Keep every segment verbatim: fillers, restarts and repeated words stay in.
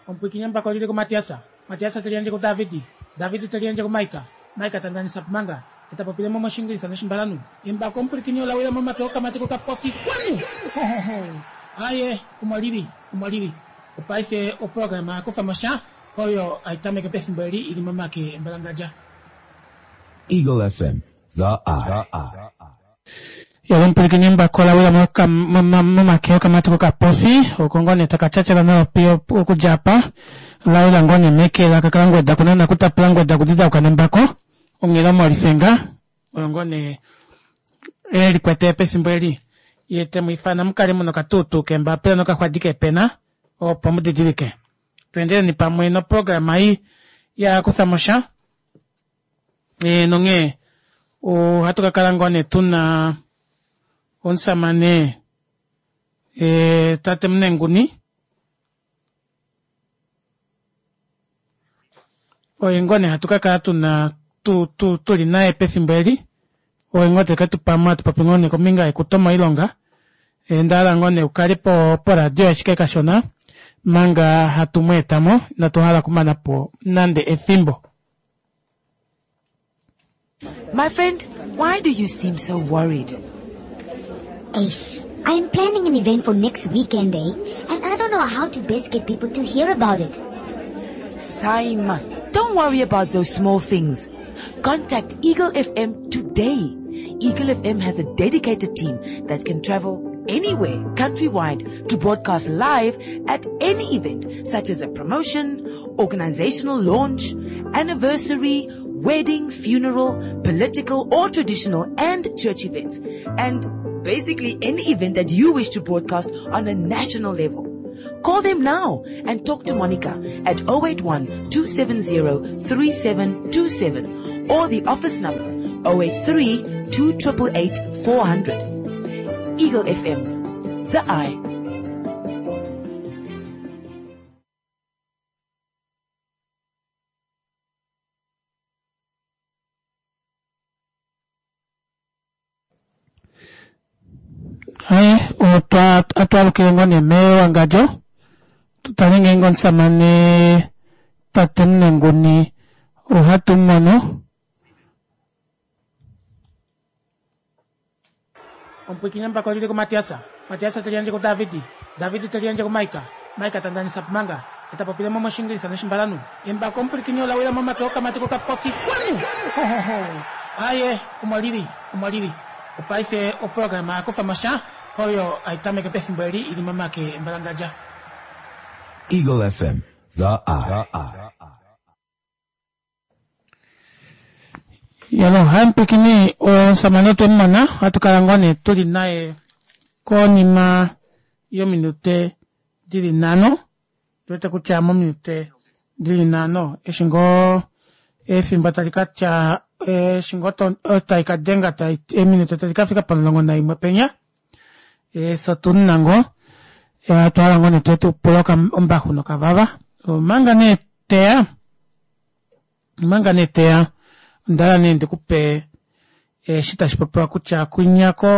Ompikinyamba kwa lile kwa Matiasa. Matiasa tulianje kwa Davidi. Davidi tulianje kwa Maika. Maika tandani sapmanga. Itapopile mama shingiri sana shimbalanu. Imba kompikinyo la wila mama toka matiko kapofi. Kwani? Aye, umalibi, umalibi. Upaife o programa akufa masha. Hoyo aitame ke pesimbali ili mama ke mbalangaja. Eagle F M, the eye. Ya ompikinyamba kwa la wila mama mama ke oka matiko kapofi. Okongone takachacha la nao pio ukujapa. La wila ngone meke la kakalangwe da kunana kutapulangwe da kudida ukanembako. Ongela mwalisenga. Ngone eli kwete pesimbali. Yete muifana mkari muno katutu kemba pela noka kwa dike pena o pamude dirike. Tuendele ni pamwe no programa hii ya kusamosha. E nonge o hatuka kalangwane tuna onsamane e tate mnenguni. O ingone hatuka kalatuna tu tu tu linae pesimbali. O ingote katu pama tu papingone kominga ekutoma ilonga. Endala ngone ukaripo po radio ya shike kashona. Manga hatumwetamo na tuhala kumana po nande ethimbo. My friend, why do you seem so worried? Ace, I am planning an event for next weekend, eh? And I don't know how to best get people to hear about it. Saima, don't worry about those small things. Contact Eagle F M today. Eagle F M has a dedicated team that can travel anywhere countrywide to broadcast live at any event, such as a promotion, organizational launch, anniversary, wedding, funeral, political or traditional and church events, and basically any event that you wish to broadcast on a national level. Call them now and talk to Monica at zero eight one, two seven zero, three seven two seven or the office number zero eight three, two eight eight, four hundred. Eagle F M, the eye. Hai, utwa atwa lukengone meo angajo. Tutalinge ngon samane tatemne ngoni uhatumono. Ompikinyamba kwa lile kwa Matiasa. Matiasa tulianje kwa Davidi. Davidi tulianje kwa Maika. Maika tandani sapmanga. Itapopile mama shingiri sana shimbalanu. Imba kompikinyo la wila mama toka matiko kapofi. Kwani? Aye, umalibi, umalibi. Upaife o programa akufa masha. Hoyo aitame ke pesimbali ili mama ke mbalangaja. Eagle F M, the eye. Yalo hampikini o samaneto mana hatukalangwane tuli nae konima yo minute dili nano tuwete kuchamo minute dili nano eshingo e fimba talika cha e shingo to taika denga ta e minute talika fika panlongo na imwe penya e sotun nango e atualangwane tuwetu poloka mbaku no kavava o manga ne tea manga ne tea ndala nende kupe e shita shipapa kucha kunyako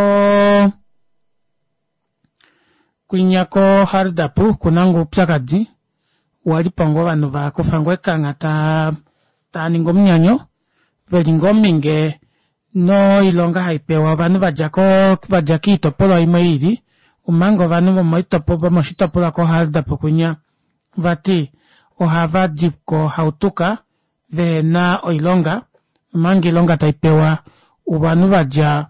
kunyako hardapu kunangu psakadi walipango vanu vako fangwe kanga ta ta ningo mnyanyo velingo minge no ilonga haipewa vanu vajako vajaki topolo imeiri umango vanu vamo topo moshitopola ko hardapu kunya vati ohava jipko hautuka vena oilonga mangi longa taipewa ubanu vaja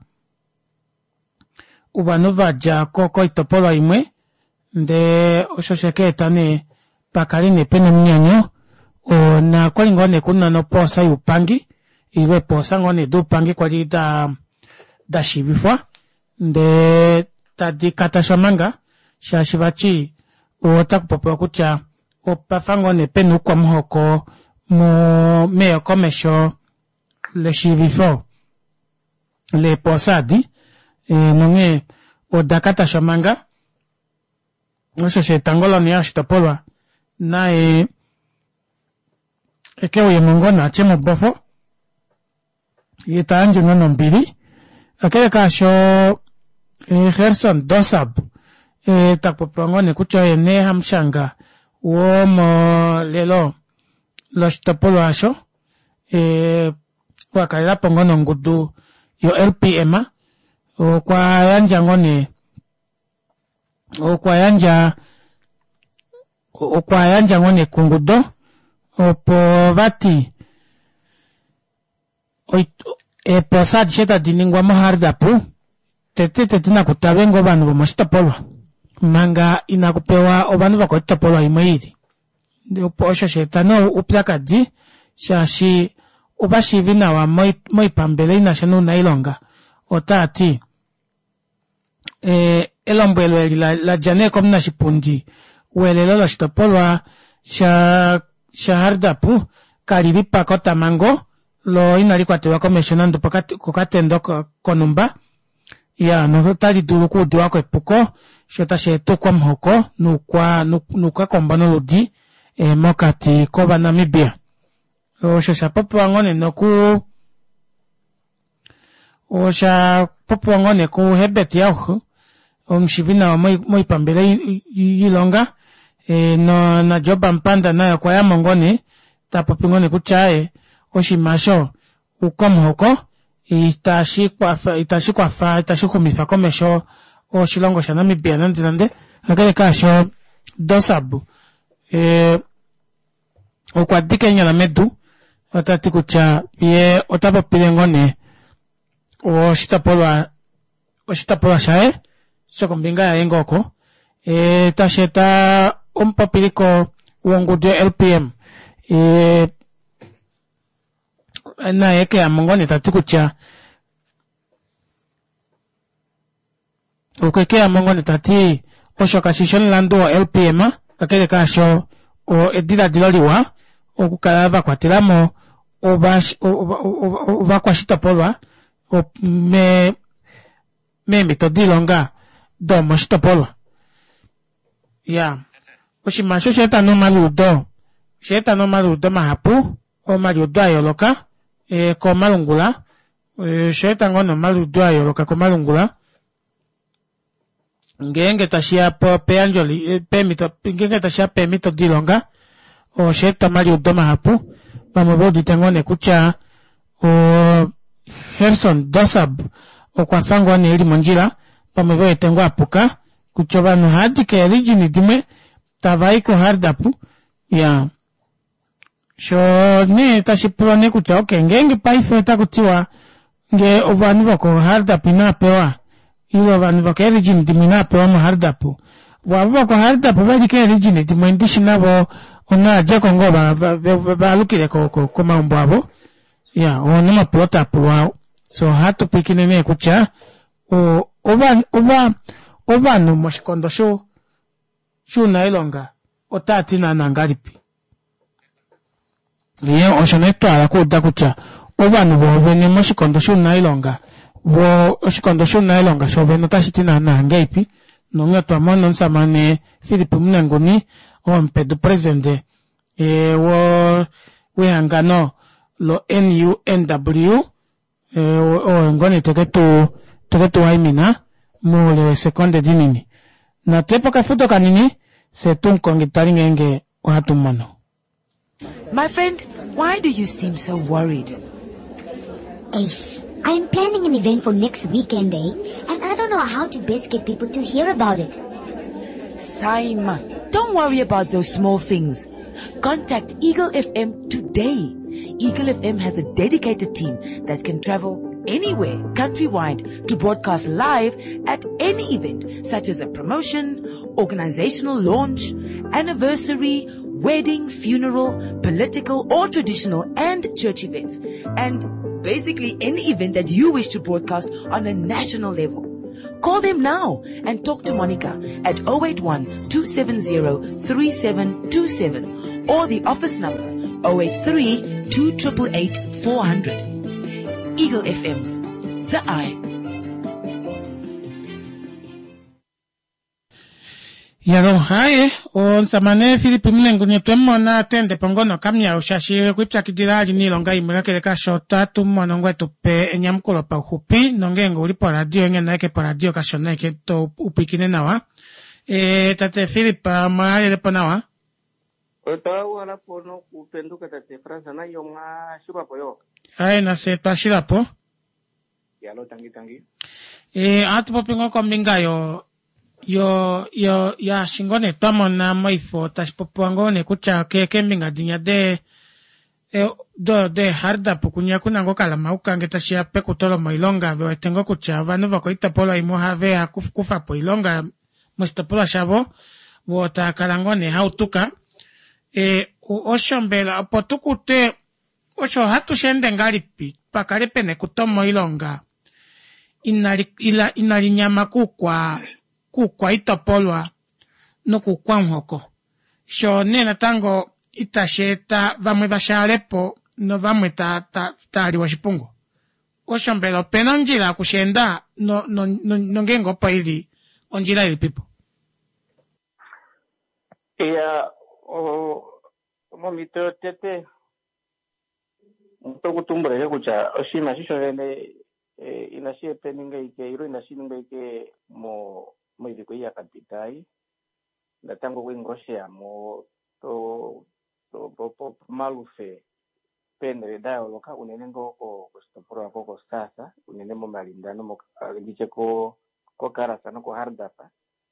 ubanu vaja koko itopolo imwe nde oshosheke etane pakarine pene mnyanyo o na kwa ngone kuna no posa yupangi iwe posa ngone do pangi kwa da da shibifwa nde tadi katashamanga shashivachi o takupopo kucha o pafangone penu kwa mhoko mo meo komesho le shivifo le posadi e nonge o dakata shamanga osho se tangolo ni ashtapolwa na e eke oye mongona chemo bofo yita anju nono mbili akele kasho e Gerson Dosab e takpopongone kucho ene hamshanga uomo lelo lo stopolo asho e wakaira pongono ngudu yo L P M o kwa yanja ngone o kwa yanja o kwa yanja ngone kungudo o po vati o e posa cheta diningwa moharda pu tete tete na kutabengo banu bomostopolo manga inakupewa obanu bakotopolo imairi de posho shetano upyakadi shashi ubashivina wa moi moi pambele ina shanu na ilonga otati eh elombelo la la jane komna shipundi welelo lo stopolo sha shaharda pu kariripa kota mango lo inari kwatewa commissionando pakati kokatendo konumba ya no tari duru ku diwa ko epuko shota sheto kwa mhoko nukwa nukwa kombano lodi e mokati ko banamibia o sha popo ngone noku o sha popo ngone ku hebet yahu o mshivina moi moi pambele yilonga e no na joba mpanda nayo kwa ya mongone tapo ngone kuchae o shimasho ukomhoko itashikwa fa itashikwa fa itashikwa mifa komesho o shilongo shana mibia nande nande agale kasho dosabu e o kwa dikenya la medu otati kucha ye otapa pilengone o shitapolwa o shitapolwa shae sokombinga ya engoko e tasheta umpapiliko uongudio L P M e na yake ya mongone tati kucha ukeke ya mongone tati o shokashishon lando L P M akele kasho o edida diloliwa o kukalava kwa tilamo o bash o va kwa shitapolwa o me me mitodilonga do mo shitapolwa ya o shimasho sheta no maludo sheta no maludo mahapu o maludo ayoloka e ko malungula e sheta ngono maludo ayoloka ko malungula ngenge tashia po peanjoli pemito ngenge tashia pemito dilonga o sheta maludo mahapu pamobodi tengone kucha o Herson Dosab o kwa fango ne iri monjira pamoboe tengo apuka kuchoba no hadi ke origini dime tavai ko hardapu ya sho ne tashipura ne kucha okay ngenge paifeta kutiwa nge ovani vako hardapu na pewa ilo vani vako origini dime na pewa mo hardapu wabo ko hardapu badi ke origini dime ndishina bo ona jako ngoba ba lukile ko ko ko mambo abo ya ona maplota pwa so hatu pikine ne kucha o oba oba oba no moshikondo sho sho na ilonga otati na nangalipi ye oshoneto ala ko dakucha oba no bo vene moshikondo sho na ilonga bo oshikondo sho na ilonga sho vene tashiti na nangaipi no ngato amono nsamane Philip Mnangoni o mpedo presente e wo we angano lo N U N W e o ngone teketu teketu aimina mole sekonde dinini na tepo ka futo kanini se tun kongitari ngenge o hatumano. My friend, why do you seem so worried? Ace, I am planning an event for next weekend, eh? And I don't know how to best get people to hear about it. Saima, don't worry about those small things. Contact Eagle F M today. Eagle F M has a dedicated team that can travel anywhere countrywide to broadcast live at any event, such as a promotion, organizational launch, anniversary, wedding, funeral, political or traditional and church events, and basically any event that you wish to broadcast on a national level. Call them now and talk to Monica at zero eight one, two seven zero, three seven two seven or the office number zero eight three, two eight eight, four hundred. Eagle F M, the eye. Yaro hae on samane Philip Mnangoni twemmo na tende pongono kamya ushashi kwipya kidiraji ni longa imweke ka shota tumono ngwetu pe enyamkulo pa hupi nongengo ulipo radio ngena yake pa radio ka shona yake to upikine nawa e tate Philip maale lepo nawa Otawa wala pono kupenduka tate Fransa na yo ma shiba poyo. Ai na se tashira po. Ya lo tangi tangi. E atu popingo kombinga yo yo yo ya shingone tamo na maifo tashpopuango ne kucha ke kembinga dinya de e do de harda pukunya kuna ngo kala mauka ngeta shia pe kutolo mailonga be tengo kucha vanu bako itapolo imo have akuf kufa po ilonga mustapola shabo wota kalangone hautuka e oshombela potukute osho hatu shende ngalipi pakalipe ne kutomo ilonga inali ila inali nyama kukwa kukwa itopolwa no kukwa nhoko sho nena tango itasheta vamwe bashalepo no vamwe ta ta tali wa shipungo oshombelo pena njira kushenda no no no, no ngengo pa ili onjira ili pipo ya o momito tete mto kutumbra ya kucha oshima shisho vene e, inashie peninga ike iro inashie ninga ike mo mo idiko ya kapitai na tango wingoshe ya mo to to po po malufe pendre da loka unenengo ko kostoporo ko ko sasa unenemo malindano mo ndiche ko ko karasa no ko hardapa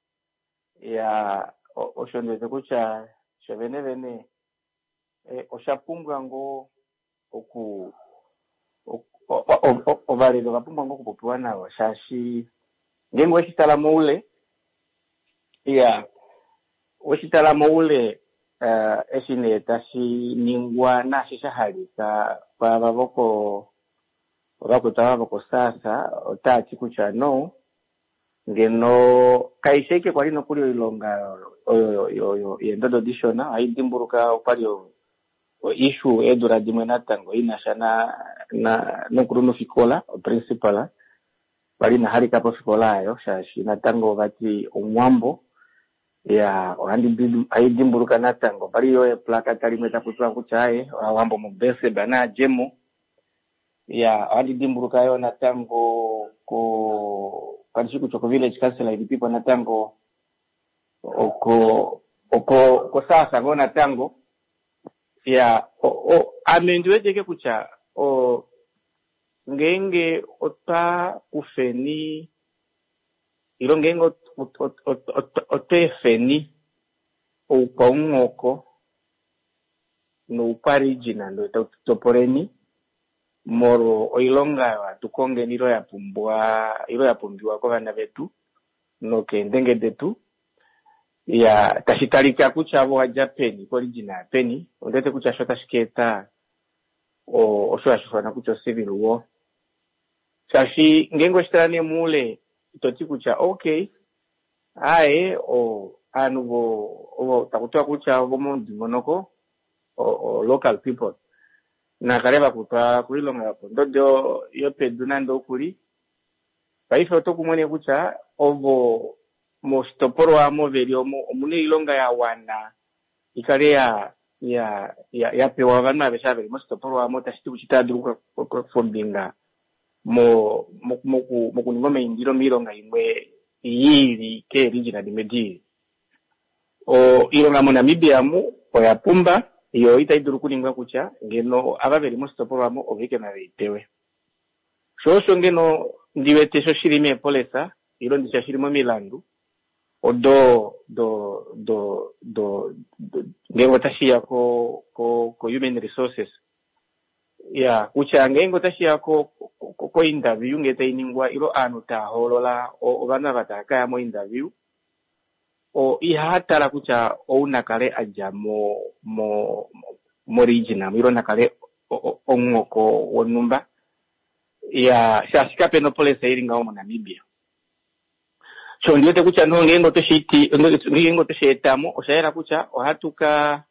ya oshonde kucha shavene vene e oshapunga ngo oku o vale lo kapunga ngo kupopuana wa shashi ngengo shitala moule ya oshitala moule uh, esine tashi ningwa na shisha halisa kwa baboko baboko tabako sasa otati kucha no ngeno kaisheke kwa lino kuli ilonga oyo yo yo yendodo dishona aidimburuka upalio issue edura dimena tango inashana na nokuruno fikola principala bali na hari kapo fikola ayo shashi na tango bati omwambo ya orandi aidimburuka na tango bali yo plaka talimeta kutwa kuchae wambo mubese bana jemo ya andi dimburuka yo na tango ko kanisiku choko village council ilipipa na tango oko oko ko sasa ngona tango ya o, o amendiweke kucha o ngenge ota kufeni ilo ngenge otefeni o paungoko no parijina ndo toporeni moro oilonga tukonge niro ya pumbwa ilo ya pumbiwa kwa vana vetu no kendenge detu ya tashitalika kucha abo haja peni kwa original peni ondete kucha shota shiketa o osho ashifana kucha civil war sashi ngengo shitane mule itoti kucha okay ae o anugo o takutoa kucha obo mondi monoko o, o local people na kareba kutwa kulilonga hapo ndodo yope dunando kuli paife otokumwene kucha ovo mostoporo amo velio omune ilonga ya wana ikale ya ya ya ya pewa vana beshabe mostoporo amo tashiti kuchitadruka fombinga mo mo mo mo kuningome indiro milonga imwe yili ke regional dimedi o ilonga mo Namibia mu oya pumba iyo itaiduru kuningwa kucha ngeno ababeli mostoporo amo ovike na veitewe shosho ngeno ndiwete sho shirime polesa ilo ndisha shirimo milandu odo do do do, do ngengo tashia ko ko ko human resources ya kucha ngengo tashia ko ko, ko interview ngeta iningwa ilo anu ta holola o bana bataka mo interview o ihata la kucha o unakale aja mo mo mo original ilo nakale ongoko wonumba ya shashika penopolis iringa mo Namibia so ndiyote kucha no ngengo toshiti ngengo toshetamo oshaera kucha ohatuka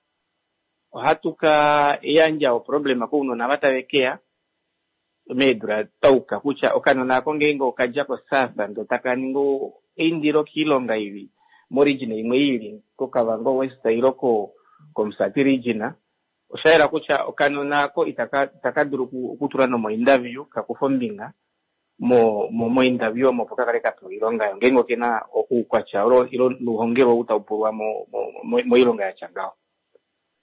ohatuka yanja o problema ko uno nabatawekea medra tauka kucha okano nako ngengo kaja ko sasa ndo takaningo indiro kilonga hivi morigine imwe ili ko kavango west iroko komsati regiona oshaera kucha okano nako itaka takaduru kuturano mo interview kakufombinga mo mo mo interview mo pokakale kato ilonga ngengo kena okukwacha ro ilo luhongero utaupurwa mo mo, mo ilonga ya changao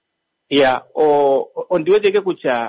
ya o ondiwezeke kucha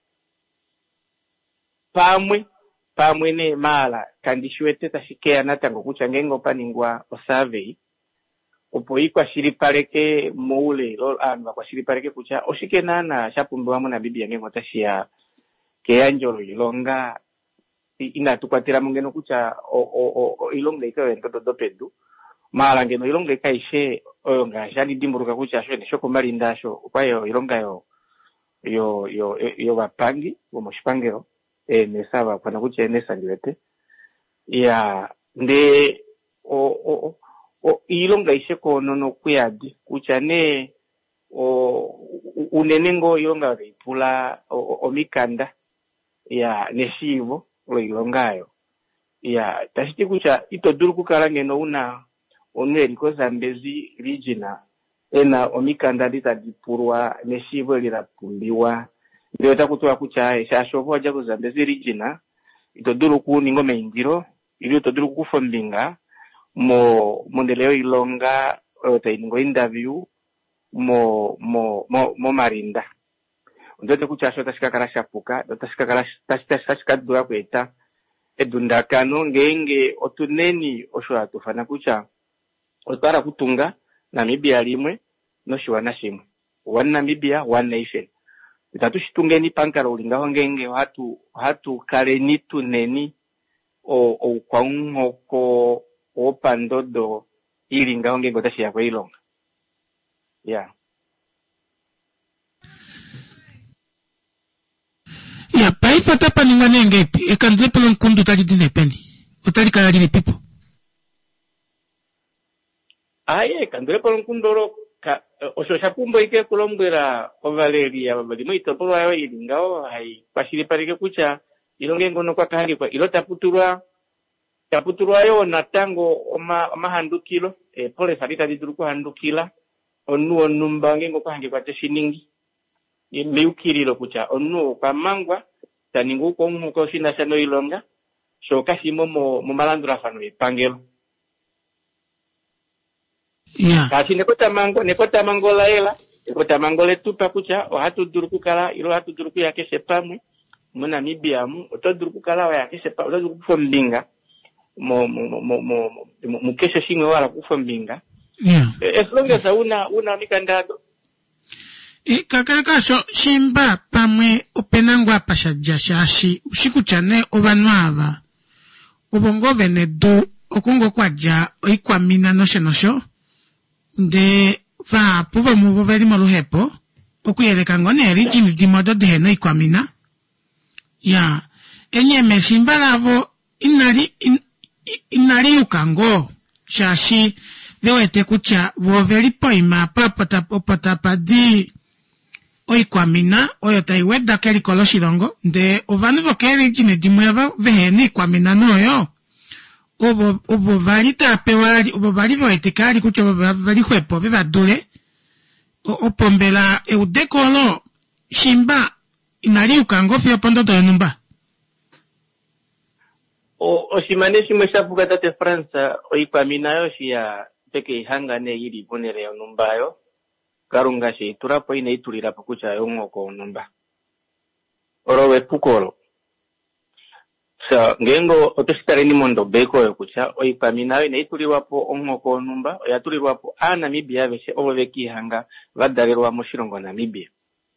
pamwe pamwe ne mala kandishwete tashikea natango kucha ngengo paningwa o survey opo ikwa shiripaleke moule lo anwa kwa shiripaleke kucha oshike nana shapumbiwa mu Namibia ngengo tashia ke anjolo ilonga ina tukwatira mungeno kucha o o o ilonga ikawe ndodo dopedu mala ngeno ilonga ikaishe oyo nga jali dimburuka kucha shwe shoko malinda sho kwayo ilonga yo yo yo yo bapangi wo moshipangero e nesaba pana kucha enesa ndiwete ya nde o o o ilonga ishe ko nono kuyadi kucha ne o unenengo ilonga ipula o, o mikanda ya neshivo lo ilongayo ya tashiti kucha itoduru kukala ngeno una onweri ko Zambezi regional ena omikanda litadipurwa neshivo lirapumbiwa ndio takutoa kucha shashovo aja ku Zambezi regional itoduru ku ningo meingiro ili itoduru kufombinga mo mondeleo ilonga otainingo interview mo mo mo, mo marinda ndote kucha shota shikakala shapuka ndote shikakala tashika dura kweta edundakano ngenge otuneni osho atufana kucha otara kutunga Namibia limwe no shiwana shimwe one Namibia one nation itatushitungeni pankara ulingaho ngenge hatu hatu kaleni tuneni o o kwaunhoko opandodo ilingaho ngenge otashia kwa ilonga yeah. Ya paifa tapa ningane ngepi ekandle pelon kundu tali dine peni utali kala dine pipo aye kandle pelon kundoro ka osho shapumbo ike kulombera ovaleria babali moito polo ayo ilingao hai pasiri parike kucha ilonge ngono kwa kahali kwa ilo taputurwa taputurwa yo natango oma mahandukilo e pole salita diduru kwa handukila onu onumba ngengo kwa hangi kwa teshiningi miukirilo kucha onu kwa mangwa taningu ko nko shina sano ilonga so kasimo mo malandura fano ipangelo yeah. Kasi nekota mango nekota mangola ela nekota mangole tupa kucha o hatu duruku kala ilo hatu duruku yake sepamwe mu Namibia mu oto duruku kala wa yake sepa oto duruku fombinga mo mo mo mo mo kesho shimwe wala kufombinga yeah. As long as una una mikandado e kakaka so shimba pamwe openangwa pasha jashashi ushiku chane obanwava obongo venedu okungo kwaja oikwamina noshe nosho nde va puva muvo veri maluhepo okuyeleka ngone region dimodo de no ikwamina ya enye meshimba lavo inari in, inari ukango shashi vewete kucha voveri poima papota popota padi oikwamina oyo taiweda keri koloshilongo nde ovanu vokeri jine dimweva veheni kwamina noyo obo obo valita pewali obo vali voetekali kucho vali hwepo vevadule opombela eudekolo shimba inali ukango fio pondo do numba o oshimane shimwe shapuka tate France oikwamina yo shia peke ihangane yiri bonere yo numbayo karunga shi turapo ine itulira pakucha yongoko numba orowe pukolo so ngengo otositare ni mondo beko yo kucha oikwamina ine ituliwapo ongoko numba oyatulirwapo a Namibia beshe obo beki hanga vadalirwa mu shirongo Namibia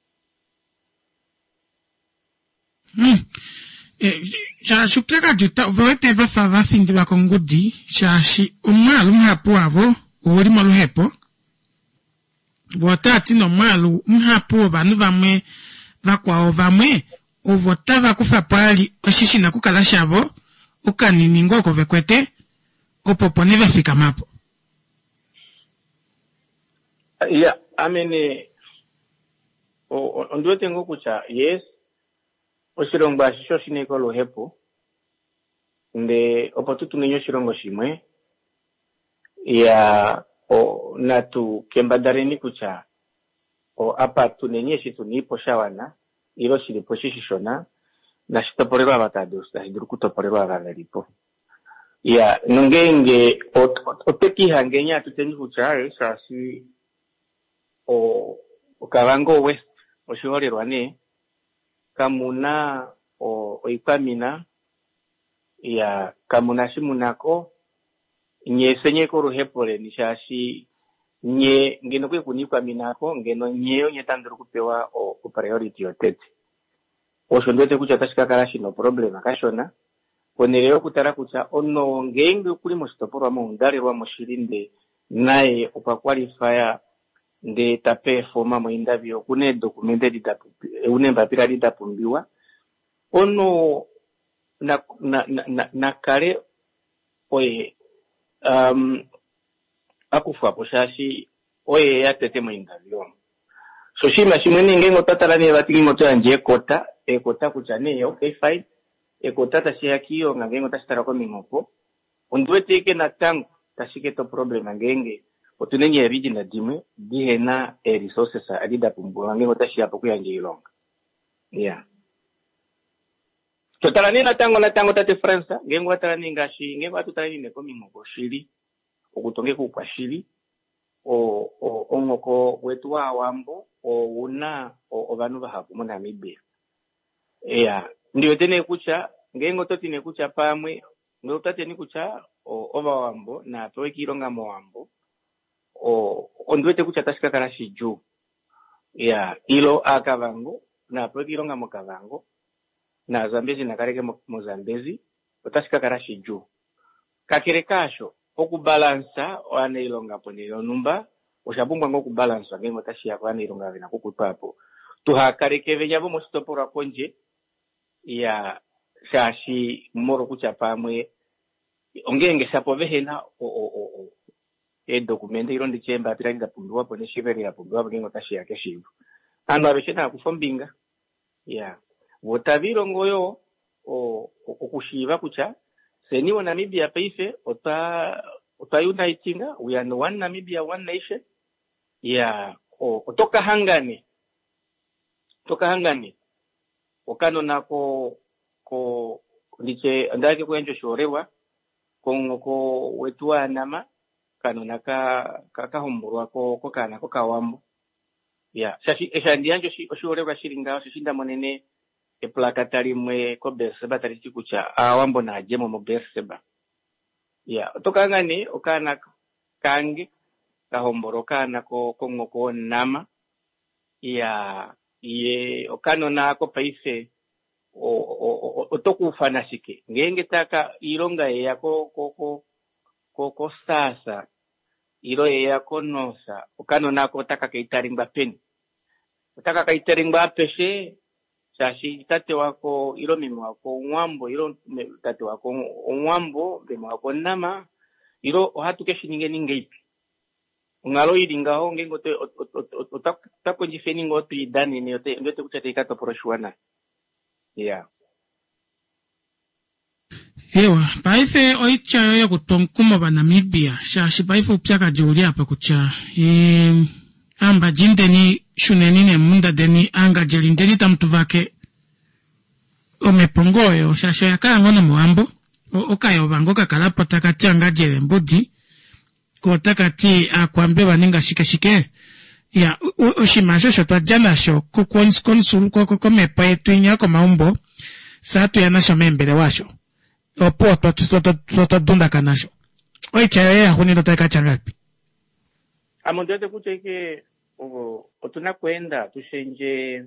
hmm eh ja shupteka juta voete va fava findi ba kongudi shashi umalu mhapo avo ori malu hepo Wota tino malu mhapo banu vamwe vakwa ovamwe ovota vakufa pali oshishi na kukala shavo ukanini ngoko vekwete opopone vefika mapo yeah I mean o ondoe tengo kucha yes oshirongo ashisho shineko lo hepo nde opotutu nenyo shirongo shimwe ya o natu kembadareni kucha o apa tunenye shitu nipo shawana ilo shilipo shishishona na shitoporerwa abatadus na hiduruku kutoporerwa abagalipo ya nungenge oteki hangenya tutenyi kucha shasi o Okavango West oshiholelwa ne kamuna o oipamina ya kamuna shimunako nye senye koluhepole ni shashi nye ngeno kwe kunikwa minako ngeno nyeyo nye tanduru kupewa o, o priority yotete osho ndote kucha tashikakala shino problem akashona koneleyo kutara kucha ono ngenge kuli moshitopolwa mo ndalelwa moshilinde naye upa qualifier nde tape forma mo indavyo kune documente ditapu une mbapira ditapumbiwa ono na na na, na kale oye um akufa poshashi oye yatete mo indavyo so shima shimweni ngengo tatala ne batiki moto anje kota e kota kuchane okay fine e kota tashiakiyo ngengo tashitara ko mingopo ondweteke na tango tashike to problem ngenge otunenye region dimwe dihena e resources adida pumbo ngengo tashia poku yanje ilonga yeah totala ni na tango na tango tate France ngengo atala ni ngashi ngengo atutala ni ko mingopo shiri okutonge ku kwa shiri o o ongoko wetu wa wambo o una o, o banu bahapu mu Namibia yeah ndiyo tene kucha ngengo toti ne kucha pamwe ndo tate ni kucha o oba wambo na towe kilonga mo wambo o ondwete kucha tashika kala shiju yeah ilo akavango na towe kilonga mo kavango na Zambezi na kareke mo, mo Zambezi otashika kala shiju kakere kasho okubalansa wane ilonga ponelo numba oshabumbwa ngokubalansa ngengo tashia kwane ilonga vina kukupapo tuhakareke nyabo mo stopora konje ya shashi moro kucha pamwe ongenge sapo vehena o o o e documente irondi chemba piranga pundwa pone shiveri ya pundwa ngengo tashia keshivu ano abeshena kufombinga ya wotaviro ngoyo o okushiva kucha seniwo Namibia paife ota ota unitinga we are one Namibia one nation ya o otoka hangani toka hangani okano nako ko ndiche ndake kwenjo shorewa kongo ko wetua nama kano naka kakahomborwa ko ko kana ko kawambo ya shashi eshandianjo shi shorewa shiringa shishinda monene e plakatali mwe ko berseba tali chikucha awambo na jemo mo berseba ya toka ngani okana kangi kahomboro kana ko kongo ko nama ya ye okano nako paise o o otokufana shike ngenge taka ilonga yako ko ko ko ko sasa ilo yako nosa okano nako taka kaitarimba peni taka kaitarimba peshe shashi tate wako ilo mimi wako ngwambo ilo tate wako ngwambo mimi wako nama ilo ohatuke shininge ningeipi ngalo ilingaho ngengo te otakonjifeni ngoto idani ni yote ngote kuchatika to proshwana yeah ewa paife oicha yo kutonkuma ba Namibia shashi paife upyaka joli hapa kucha e amba jindeni shuneni ne munda deni anga jelindeni tamtuvake omepongoyo shashi yakala ngono muambo okayo bango kakala potaka changa jele mbudi kotakati akwambe baninga shike-shike ya oshimasho shotwa jana sho kukwons konsul koko komepa yetu inyako maumbo saatu ya nasho membele washo opo twa dunda kanasho oicha ya huni ndoto eka changapi amondete kuteke otuna kwenda tushenje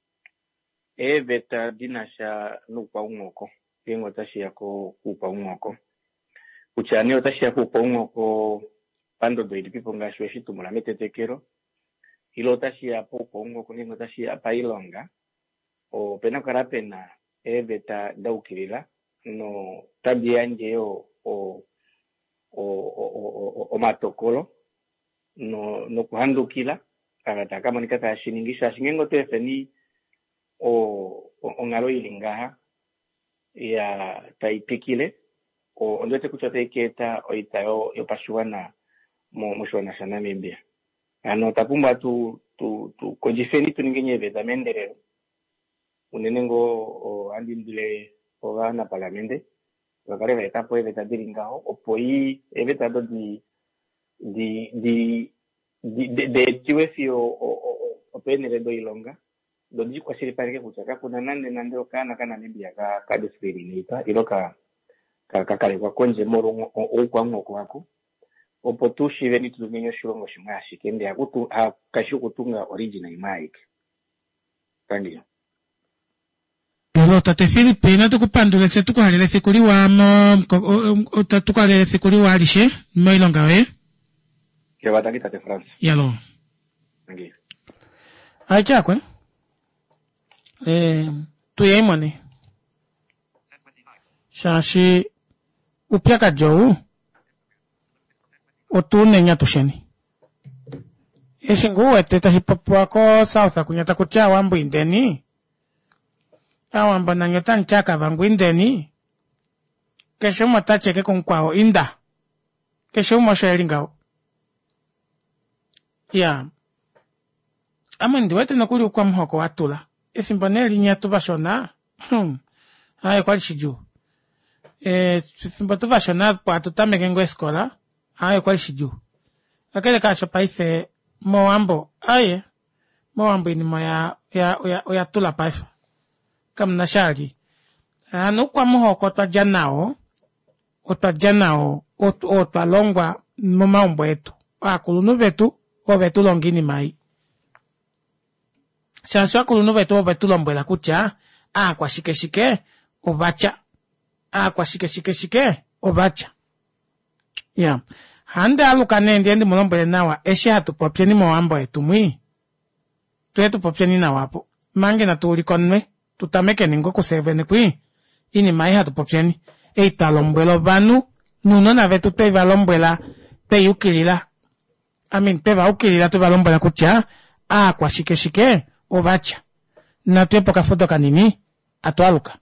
eveta dinasha nukwa umoko kengo tashi yako kupa umoko kuchani otashi yako kupa umoko pando do idipipo ngashwe shitu mula metetekero ilo tashi ya popo ungo kuningo tashi ya pailonga o pena karapena eveta daukirila no tabia nje o o o o o matokolo no no kuhandukila kagata kama nikata shiningisha shingengo tefeni o o ngalo ilingaha ya taipikile o ndote kuchoteketa oitayo yopashuana mo mushona sana Namibia ano tapumba tu tu tu kojifeni tuningenye veta menderero unenengo o andindile o gana parlamente wakare veta po veta diringao opoi eveta do di di di di de de tiwefio o openere do ilonga do di kwa siri parike kuchaka kuna nande nande okana kana nimbi aka ka display nita iloka ka kakale kwa konje moro o kwa ngoko wako opotushi veni tumenyo shulongo shimashi kende akutu akashu kutunga original mic kandi Lolo tate Filipina tukupandule se tukuhalele fikuli wamo tukuhalele fikuli walishe mailonga we Ke bataki tate France Yalo Ngi Aicha kwe Eh tuye imani Shashi Upiaka jou Otune nyatusheni Eshingu wete tashipapu wako South kunyata kucha wambu indeni Awamba na nyota nchaka vangu indeni Kesho matacheke kunkwao inda Kesho mosho elingao Ya Ama ndiwete nakuli ukwa mhoko watula Esimbaneli nyatu bashona Hmm Hai kwa lishiju E Simbatu bashona Kwa tutame kengo eskola Hai kwa lishiju Akele kasho paife Moambo Aye Moambo inimo ya Ya ya ya tula paife Kam na shari. Anu kwa muhoko otwa janao. Otwa janao. Ot, otwa longwa mumaumbo etu. Akulunu betu. O betu longini mai. Shansu akulunu betu o betu lombwela kucha. A kwa shike shike. O bacha. A kwa shike shike shike. O bacha. Ya. Hande aluka nendi endi mulombwele nawa. Eshi hatu popyeni mwambo etu mwi. Tuetu popyeni na wapo. Mange na tuuli konwe. Tutameke ningo kusevene kui. Ini mai hatu popyeni. Eita lombwelo banu. Nuno na vetu peva lombwela. Pe yukilila. Amin peva ukilila tuva lombwela kucha. A kwa shike shike. O bacha. Na tuepoka foto kanini. Atu aluka.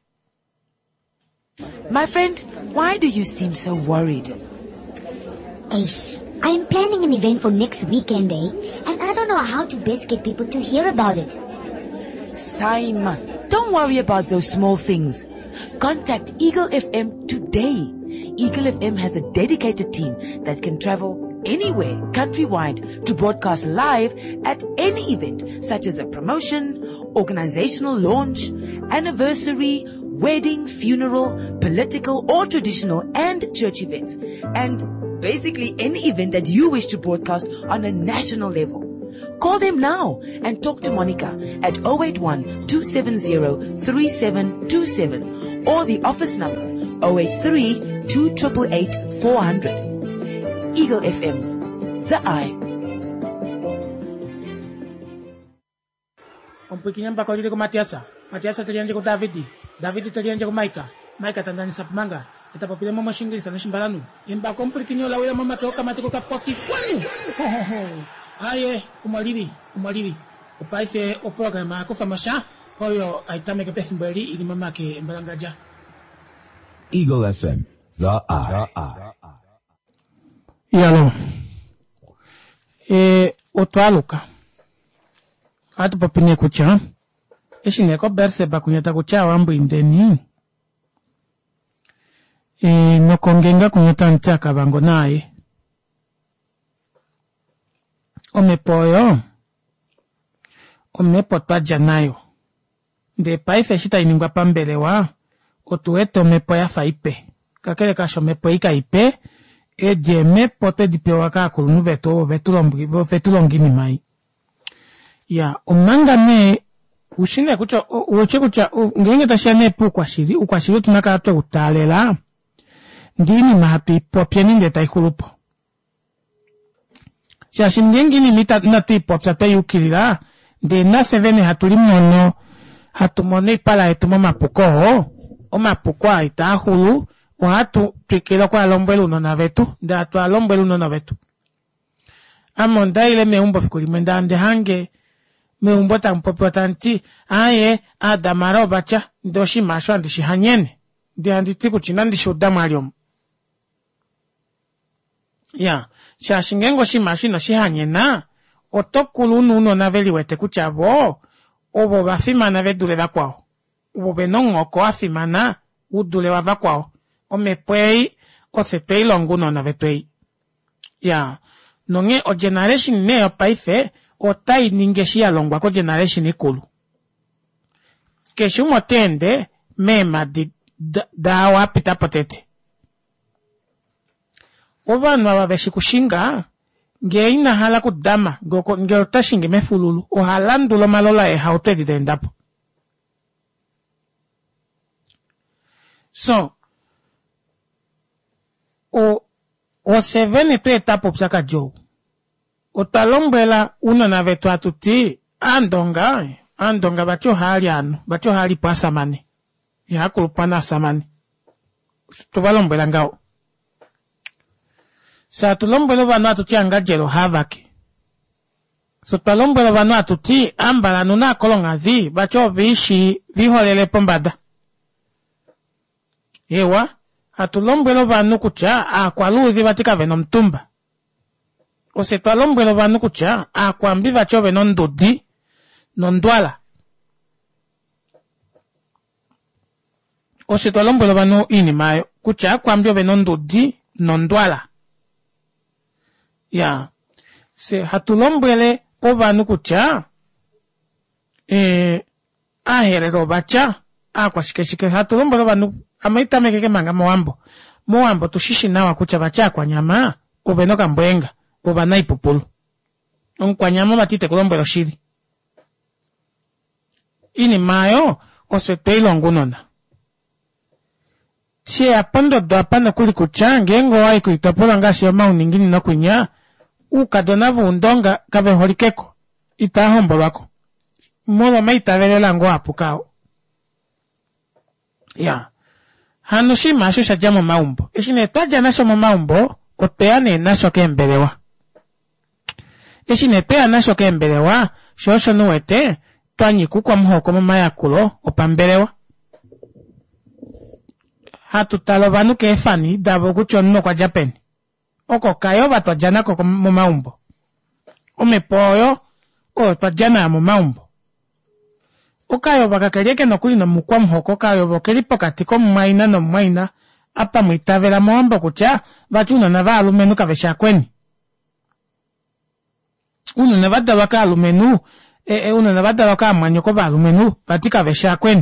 My friend, why do you seem so worried? Ace, I am planning an event for next weekend, eh? And I don't know how to best get people to hear about it. Simon, don't worry about those small things. Contact Eagle F M today. Eagle F M has a dedicated team that can travel anywhere countrywide to broadcast live at any event, such as a promotion, organizational launch, anniversary, wedding, funeral, political or traditional and church events, and basically any event that you wish to broadcast on a national level. Call them now and talk to Monica at zero eight one, two seven zero, three seven two seven or the office number zero eight three, two eight eight, four hundred. Eagle F M, the eye. Ompikinya mpaka ulile kwa Matiasa. Matiasa tulianje kwa Davidi. Davidi tulianje kwa Maika. Maika tandani sapumanga. Ita papile mama shingiri sana shimbalanu. Imba komplikinyo la wila mama keoka matiko ka pofi kwanu. Aye, umaliri, umaliri. Upaife o programa kufa masha. Oyo aitame ke pesi mbeli ili mama ke mbalangaja. Eagle F M, the eye. Yalo. E otwaluka. Atu papine kucha. Eshi neko berse bakunyata kucha wambu indeni. E no kongenga kunyata nchaka bango nae. Omepoyo. Omepotwa janayo. De paife shita iningwa pambelewa. Otuete omepoya faipe. Kakele kasho mepoika ipe. E jeme pote dipewa kakulu veto vetulongi vetulongini mai. Ya omanga ne ushine kucha uche kucha ngenge tashane pu kwa shiri ukwashiri tunaka atwe utalela. Ndini mahapi popyeni ndeta ikulupo. Shashi ngengini mita natu ipopsa te yukirila. De na sevene hatuli mono hatumone ipala etumo mapuko o mapuko aita hulu o hatu tuikila kwa lombwelu unona vetu de hatu alombwelu unona vetu amonda ile meumbo fikuli menda ande hange meumbo tampopo watanti aye adamara obacha ndoshi masho andishi hanyene de anditi kuchina andishi udamarium ya shashingengo shi mashi no shi hanyena otokulu nuno na veli wete kuchabo obo bafimana vedule vakwao obo benongoko afimana udule wa vakwao omepwei osetei longuno na vetwei ya nonge o generation ne o paife otai ningeshia longwa ko generation ikulu. Keshumo tende mema di dawa pita potete. Obanu ababeshi kushinga nge ina hala kudama ngoko nge otashinge mefululu o halandu lo malola e hautedi dendapo. So o o sevene tu etapo psaka jo. O talombela una na vetu atuti andonga andonga bacho hali anu bacho hali pasamani ya kulupana samani tubalombela ngao. Sa tulombelo banu atuti angajero havaki. So tulombelo banu atuti ambala nuna kolonga zi bacho vishi viholele pombada. Ewa atulombelo banu kucha akwaluzi batika veno mtumba. Ose tulombelo banu kucha akwambi bacho veno ndodi nondwala. Ose tulombelo banu ini mayo kucha akwambi veno ndodi nondwala. Ya, se hatulombele obanu kucha, eh, ahere robacha, akwa shike shike hatulombele obanu, amaita mekeke manga moambo, moambo tushishi nawa kucha bacha kwa nyama, obenoka mbwenga, obana ipupulu. Kwa nyama matite kulombele shiri. Ini mayo, oswetwe ilongunona. Si apando do apando kuli kucha, ngengo wai kuitapola ngasi ya mau ningini na kunya, ukadonavu undonga kabe holikeko itahombo wako mola maita velela ngo apukao ya hanushi masho shajamo maumbo ishine taja nasho maumbo opeane nasho kembelewa ishine pea nasho kembelewa shosho nuwete twanyi kukwa mhoko mama yakulo opambelewa hatu talobanu kefani dabo kuchonno kwa Japani. Oko kayo bato jana ko mo maumbo. Ome poyo o to jana mo maumbo. O kayo bakakerie ke no kuli no mukwa mhoko kayo bokeli pokati ko maina no maina apa muitavela mombo kucha batuna na valu menu kavesha kweni. Uno na vada waka alumenu e, e uno na vada waka manyo ko valu menu batika vesha kweni.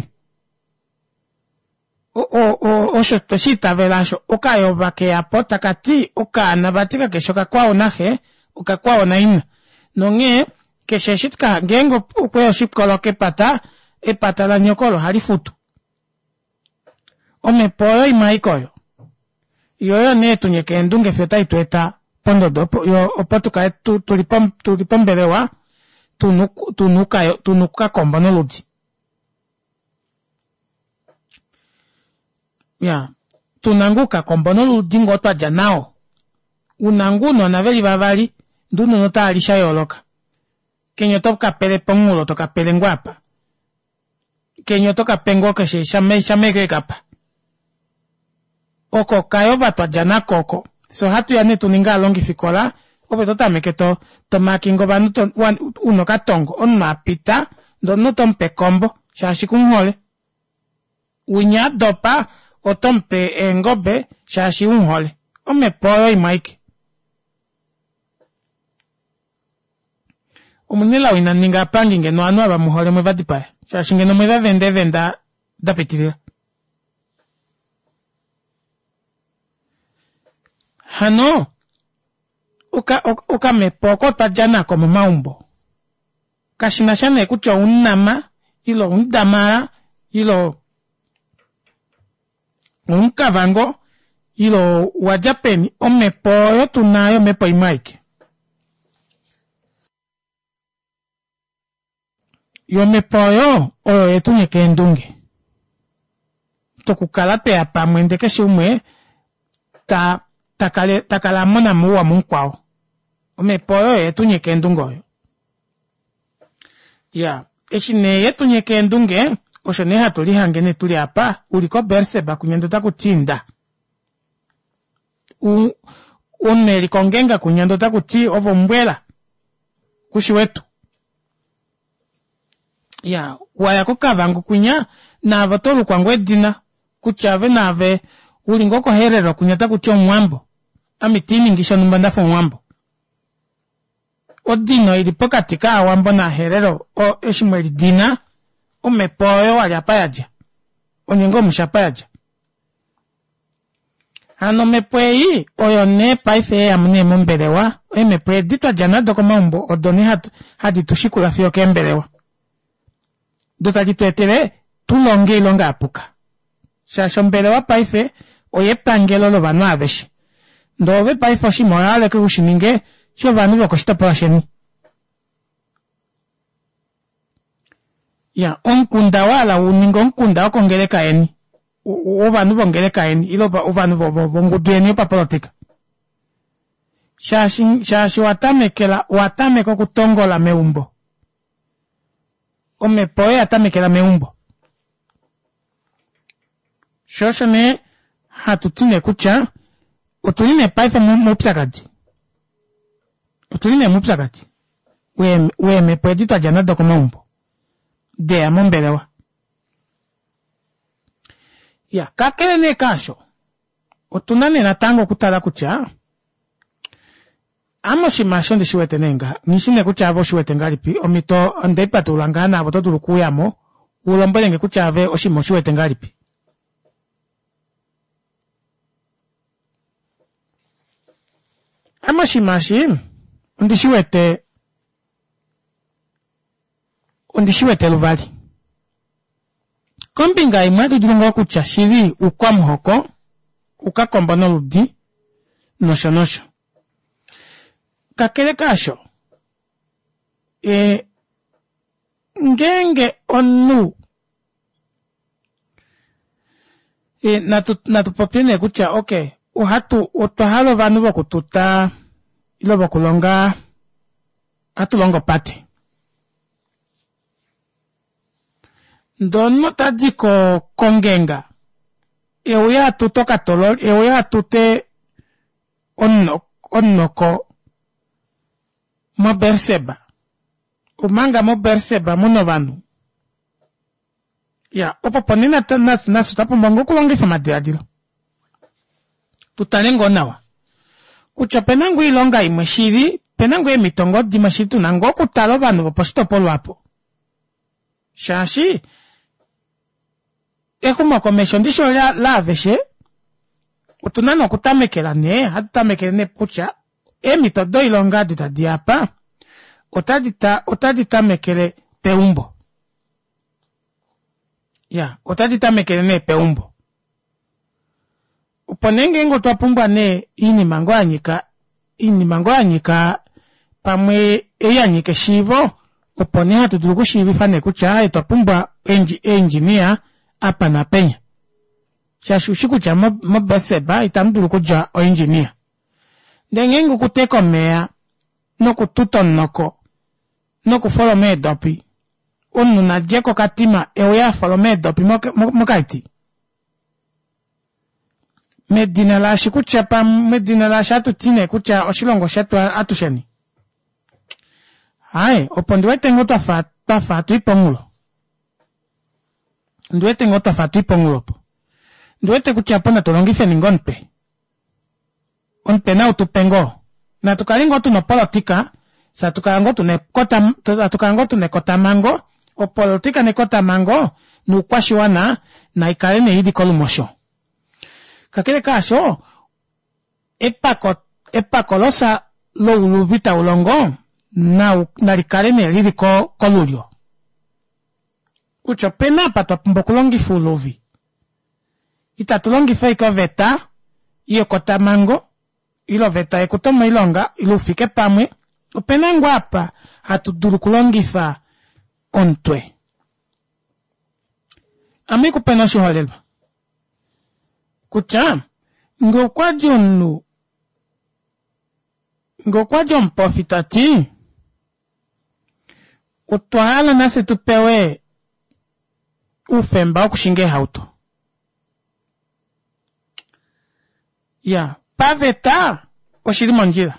O o o o shoto shita velasho okayo bake apota kati okana batika keshoka kwao nahe okakwao na ina nonge kesheshitka gengo ukwe shipkolo ke pata e pata la nyokolo halifutu ome poyo imaikoyo yoyo ne tunyeke ndunge fiota itueta pondo dopo yo opotuka tu tulipom tulipombelewa tunuka tunuka tunuka kombo no ludi. Ya, tunanguka kombono ludingo twa janao. Unanguno na veli vavali, nduno nota alisha yoloka. Kenyo toka pele pongulo toka pele ngwapa. Kenyo toka pengo keshe shame shame kwe kapa. Oko kayo batwa jana koko. So hatu ya netu ninga longi fikola, ope tota meketo, tomakingo banu to, uno katongo, on mapita, dono tompe kombo, shashikunghole. Unya dopa, otompe engobe shashi unhole ome poyo imaiki umunila wina ninga pangi nge no anu aba muhole mwe vadipa shashi nge no mwe vende venda dapetirira hano uka uka me poko tajana como maumbo kashina shane kucho unnama ilo undamara ilo un kavango ilo wajapeni ome poyo tunayo me po imaike yo me poyo o etunye ke ndunge tokukala pe apa mwende ke shumwe ta takale takala mona muwa munkwao ome poyo etunye ke ndungoyo ya echine etunye ke ndunge oshone hatuli hangene tuli apa uliko berse bakunyendo takutinda un unmeri kongenga kunyendo takuti ovo mbwela kushi wetu ya waya kukavangu kunya na avatolu kwangu edina kuchave nave ulingoko herero kunyata kucho mwambo amitini ngisha numbandafo mwambo odino ili pokatika awambona herero o eshimweli dina umepoyo wali apayaja onyengo mushapayaja ano mepwei oyo ne paife ya mune mbelewa emepwe ditwa jana doko maumbo odoni hatu hadi tushikula fio kembelewa dota ditwetere tulonge ilonga apuka shasho mbelewa paife oye pangelo lo banu aveshi ndove paife oshimoyale ke ushininge sho banu bokoshitopola sheni ya onkunda wala uningo onkunda okongeleka eni ubanu bongeleka eni ilo ubanu bongudueni opa politika shashi shashi watamekela watameko kutongola meumbo omepoe atamekela meumbo shosho ne hatutine kucha utuline paifa mupsakati utuline mupsakati we we mepoe dita janado meumbo de amombelewa ya kakele ne kasho utunane na tango kutala kucha amo shimasho ndi shiwete nenga nishine kucha avo shiwete ngalipi omito ndeipa tulangana avo totulukuyamo ulombelenge kucha ave oshimo shiwete ngalipi amo shimashi ndi shiwete ndi shiwete luvali kombinga imwe tudulunga kucha shiri ukwa muhoko ukakomba noludi nosho nosho kakele kasho e ngenge onu e natu natu popine kucha okay uhatu utahalo vanu bokututa ilo bokulonga atulongo pate Don tajiko kongenga. Ewya tutoka tolol, ewya tute onno onnoko mo berseba. Umanga mo berseba munovanu. Ya, opo ponina nas nas tapo mongo kulongi famadi adilo. Tutanengo nawa. Kucha penangu ilonga imashiri, penangu emitongo di mashitu nango kutalo banu posto polo apo. Shashi Ekuma commission disho la la veshe utunano kutamekela ne hatamekela ne pucha emito do ilonga dita diapa otadita otadita mekele peumbo ya otadita mekele ne peumbo uponenge ngo twapumba ne ini mango anyika ini mango anyika pamwe eyanyike shivo upone hatu dulugu shivi fane kucha etwapumba engi engineer apa na penya. Shashu shiku cha mabaseba itamduru kuja o engineer. Dengengu kuteko mea, no kututon noko, no kufolo me dopi. Unu na jeko katima eoya folo me dopi mokaiti. Medina la shikucha pa medina la shatu tine kucha oshilongo shatu atusheni. Hai, opondiwe tengo tafatu tafatu ipongulo. Nduete ngota fatu ipongulopo. Nduete kuchapona tolongife ningonpe. Onpe na utupengo. Na tukalingo tu no politika, sa tukalango tu ne kota, tukalango tu ne kota mango, o politika ne kota mango, nu kwashi wana, na ikale ne hidi kolu mosho. Kakele kasho, epako, epako losa lo ulubita ulongo, na, na ikale ne hidi kolulio. Kucho pena patwa mbokulongi fulovi. Ita tulongi feiko veta, iyo kota mango, ilo veta ekutoma ilonga, ilo fike pamwe, upena ngwapa hatu durukulongi fa ontwe. Ami kupena shuhalelba. Kucha, ngo kwa jonu, ngo kwa jon profitati, utwahala nase tupewe, ufemba kushinge hauto. Ya, paveta oshiri monjira.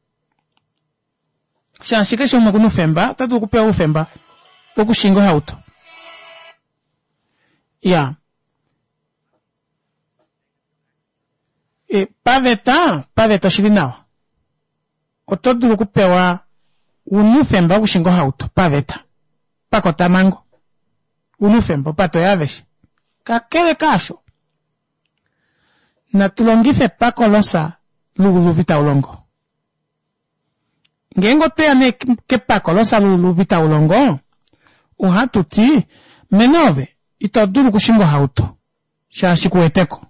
Shanshike shoma kunu femba, tatu kupea ufemba kushinge hauto. Ya. E paveta, paveta oshiri nawa. Otodu kupewa unufemba kushingo hauto paveta pakota mango unufemba pato yavesh kakele kasho na tulongife pakolosa lulu vita ulongo ngengo te ane ke pakolosa lulu vita ulongo uhatuti menove itaduru kushingo hauto sha shikueteko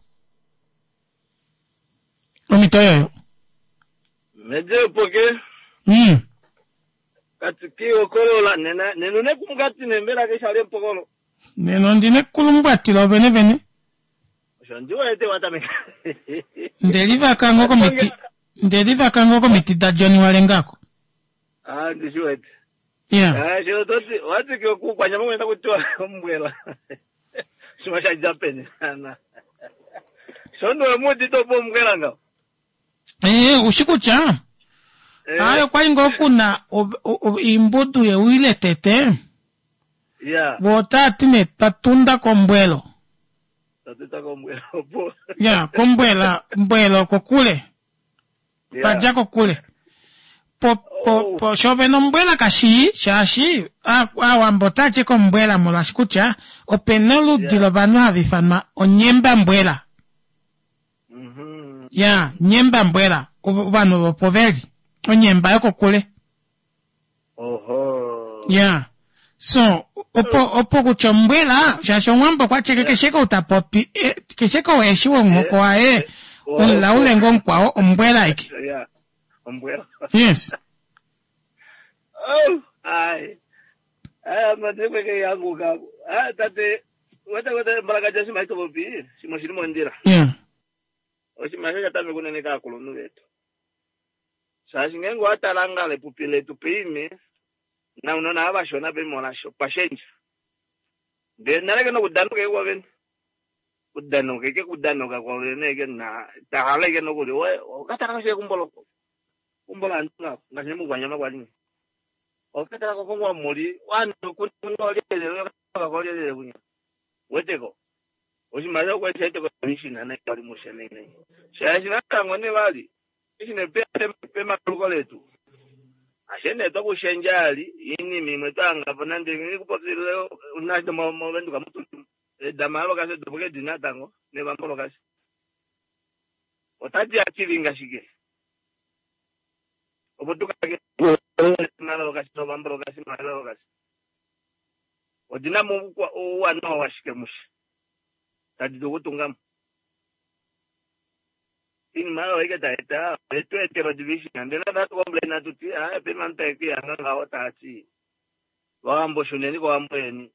omitoyo meje poke mm katiki okolola nena nenone kumgati nembera ke shale mpokolo neno ndine kulumbati lo bene bene shanjua ete watame ndeliva kango komiti ndeliva kango komiti da John Walengako ah ndisho ete yeah ah sho toti wati ke ku kwanya mwenda kutoa mbwela shima sha Japan ana shondo mudi to bomgela ngao eh ushikucha ayo kwa ingo kuna imbudu ye wile tete yeah bota tine tatunda kombwelo tatita kombwelo po ya kombwela mbwelo kokule paja kokule po po po shove no mbwela kashi shashi a a mbota che kombwela mola shikucha openelu dilobano havifama onyemba mbwela mhm ya nyemba mbwela ubano poveri onyemba yako kule oho yeah so opo opo kuchombwela shasho mwambo kwa cheke kesheko utapopi eh, kesheko weshiwo ngoko ae unla ule ngonkwa ombwela iki yeah ombwela yes oh ai ah madebe ke yangu kabu ah tate wata wata baraka jasi maito bobi simo shirimo ndira yeah oshimashaka tame kunene ka kulunu letu sasa ngengo atalanga le pupile tupime na unaona abashona bemona sho pashenje de naleke no kudano ke kwa ben kudano ke ke kudano ka kwa ne ke na tahala ke no kuli we okataka she kumbolo kumbolo anta na shemu kwa nyama kwa nini okataka ko kwa muri wana kuno lele ka kwa lele kunya weteko oshimashaka kwa chete kwa mishina na kali mushene ne shashina kangone bali ishine pete pema kukoletu ashene to kushenjali yini mimwe tanga ponande ngikupotile unacho mo bendu kamutu damalo kase dobuke dinatango ne bambolo kase otati akilinga shike obotuka ke nalo kase no bambolo kase malo kase odina mu kwa wana washike mushi tadi dokutungam in malo ike taeta eto etero division andela datu complain atuti ah pe manta ke anga ngawata ati wambo shuneni kwa ambeni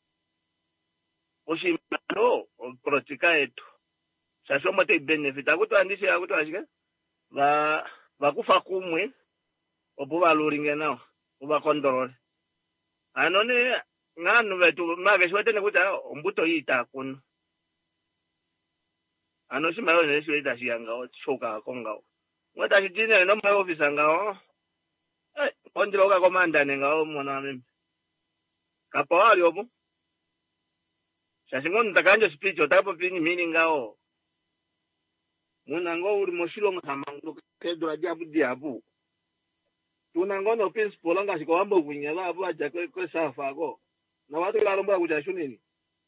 oshimalo protika etu sasa mate benefit akuto andisi akuto ashike ba bakufa kumwe obo baluringe nao oba control anone nganu betu mage shwete ne kuta ombuto yita kun ano shimalo ne shwete shiyanga shoka konga ngata shidine no my office ngao eh ondilo ka komanda ne ngao mwana mimi kapo ali obo shasingo ndakanje speech otapo pini mini ngao muna ngo uri moshilo ngamangu kedo ajabu diabu tuna ngono principal anga sikwambo kunyala abu aja kwe kwe safa ko na watu la romba kuja shunini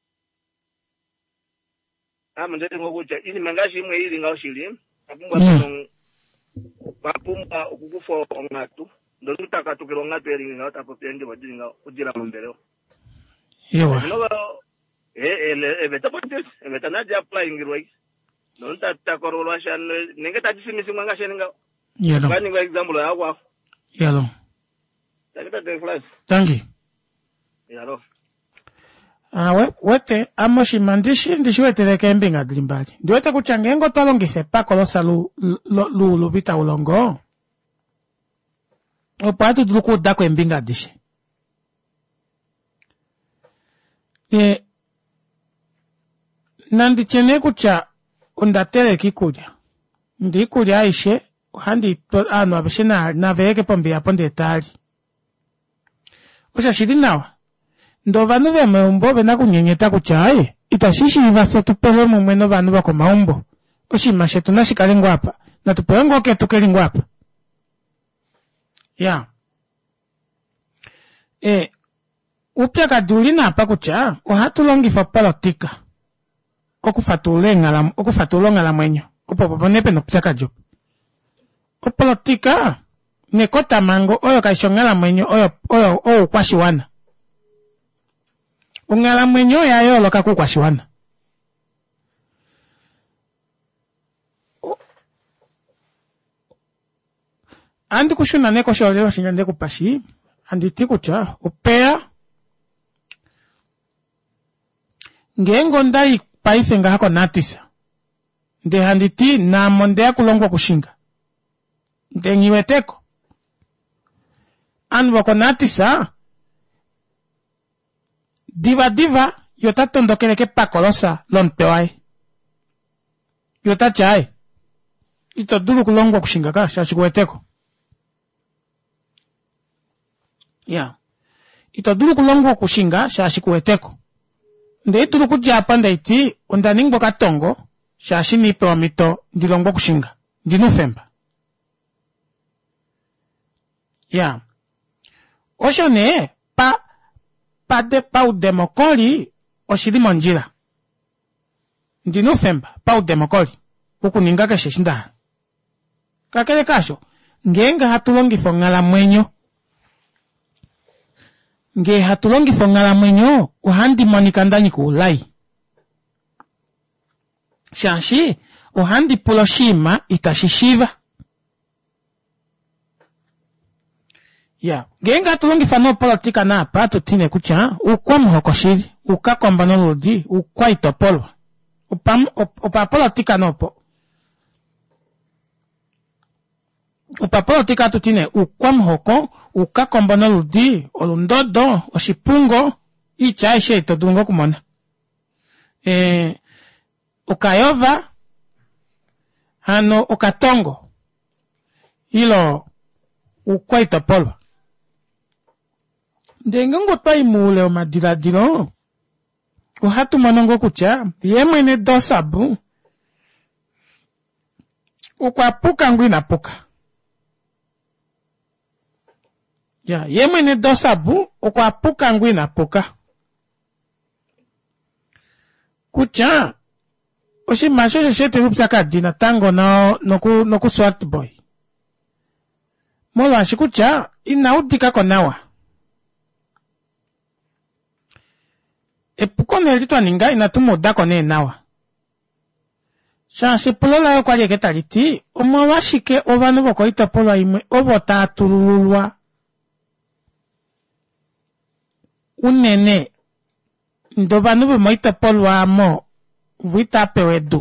ama ndete ngokuja ini mangashi imwe ili ngao shili apumba mm. Papumba ukukufo ngatu ndo tutaka tukiro ngatu eli ngao tapo pende wadili ngao ujira mbeleo yewa no eh ele eveta pontes eveta na ja apply ngiroi non ta ta korolo shan ninge ta disimisi mwanga sheninga yelo bani kwa example ya kwa yelo takita de flash tangi yalo ah we wete amoshi mandishi ndishwete leke mbinga dlimbali ndiwete kuchangengo tolongife pako lo salu lu lu vita ulongo opatu dluku dako mbinga dishi e nandi chene kucha undatele kikuja ndi kuja aishe handi ano abishina na veke pombe aponde tali usha shidinawa ndo vanu veme umbo vena kunyenyeta kuchaye itashishi vase tupele mumweno vanu vako maumbo ushima shetu nashikalingo hapa na tupewengo ke tukelingo hapa ya E, upya kadulina hapa kucha, uhatulongi fa politika. Okufatule ngala, okufatulo ngala mwenyo. Upopo nepe no pya kajo. O politika, nekota mango, oyo kaishongala mwenyo, oyo, oyo, oyo kwa shiwana. Ungala mwenyo ya yo loka kwa shiwana. Andi kushuna neko shole shinyande kupashi andi tikucha upea ngengo ndai paifenga hako natisa nde handiti na mondea kulongwa kushinga nde ngiweteko anu wako natisa diva diva yota tondokeleke pakolosa lontewai yota chai ito dulu kulongwa kushinga ka shashikuweteko. Ya. Ito dulu kulongwa kushinga shashi kuweteko. Nde itulu kujapa nda iti undaningbo katongo shashi nipe wa mito ndilongwa kushinga. Ndinufemba. Ya. Oshone pa pa de pa udemokoli oshili monjila. Ndinufemba pa udemokoli. Huku ningake sheshinda. Kakele kasho ngenga hatulongi fongala mwenyo. Nge hatulongi fongala mwenyo uhandi monikandani kuulai. Shanshi uhandi puloshima itashishiva. Ya, genga hatulongi fano politika na hapa tutine kucha ukwa mhokoshiri, uka kombanolodi, ukwa itopolwa. Upa, upa politika nopo. Upa politika tutine ukwa mhoko, uka kombono ludi, olundodo, oshipungo, icha ishe itodungo kumona. E, ukayova, ano ukatongo, ilo ukwa itopolwa. Ndengongo tai mule o madiradiro, uhatu monongo kucha, yemwene dosabu, ukwa puka ngwina puka. Ya, yemwene dosabu, ukwa puka ngwina puka. Kucha, oshi masho shete rupsaka dina tango no, noku, noku swart boy. Mola shikucha, ina udika konawa. Epukone elitwa ninga inatumo dako ne nawa. Shansi pulola yo kwa yeketa liti, umawa shike ovanu boko itapolwa imwe, ovo taatululwa. Unene, ndobanu bimo itapolwa mo, vita pewedu.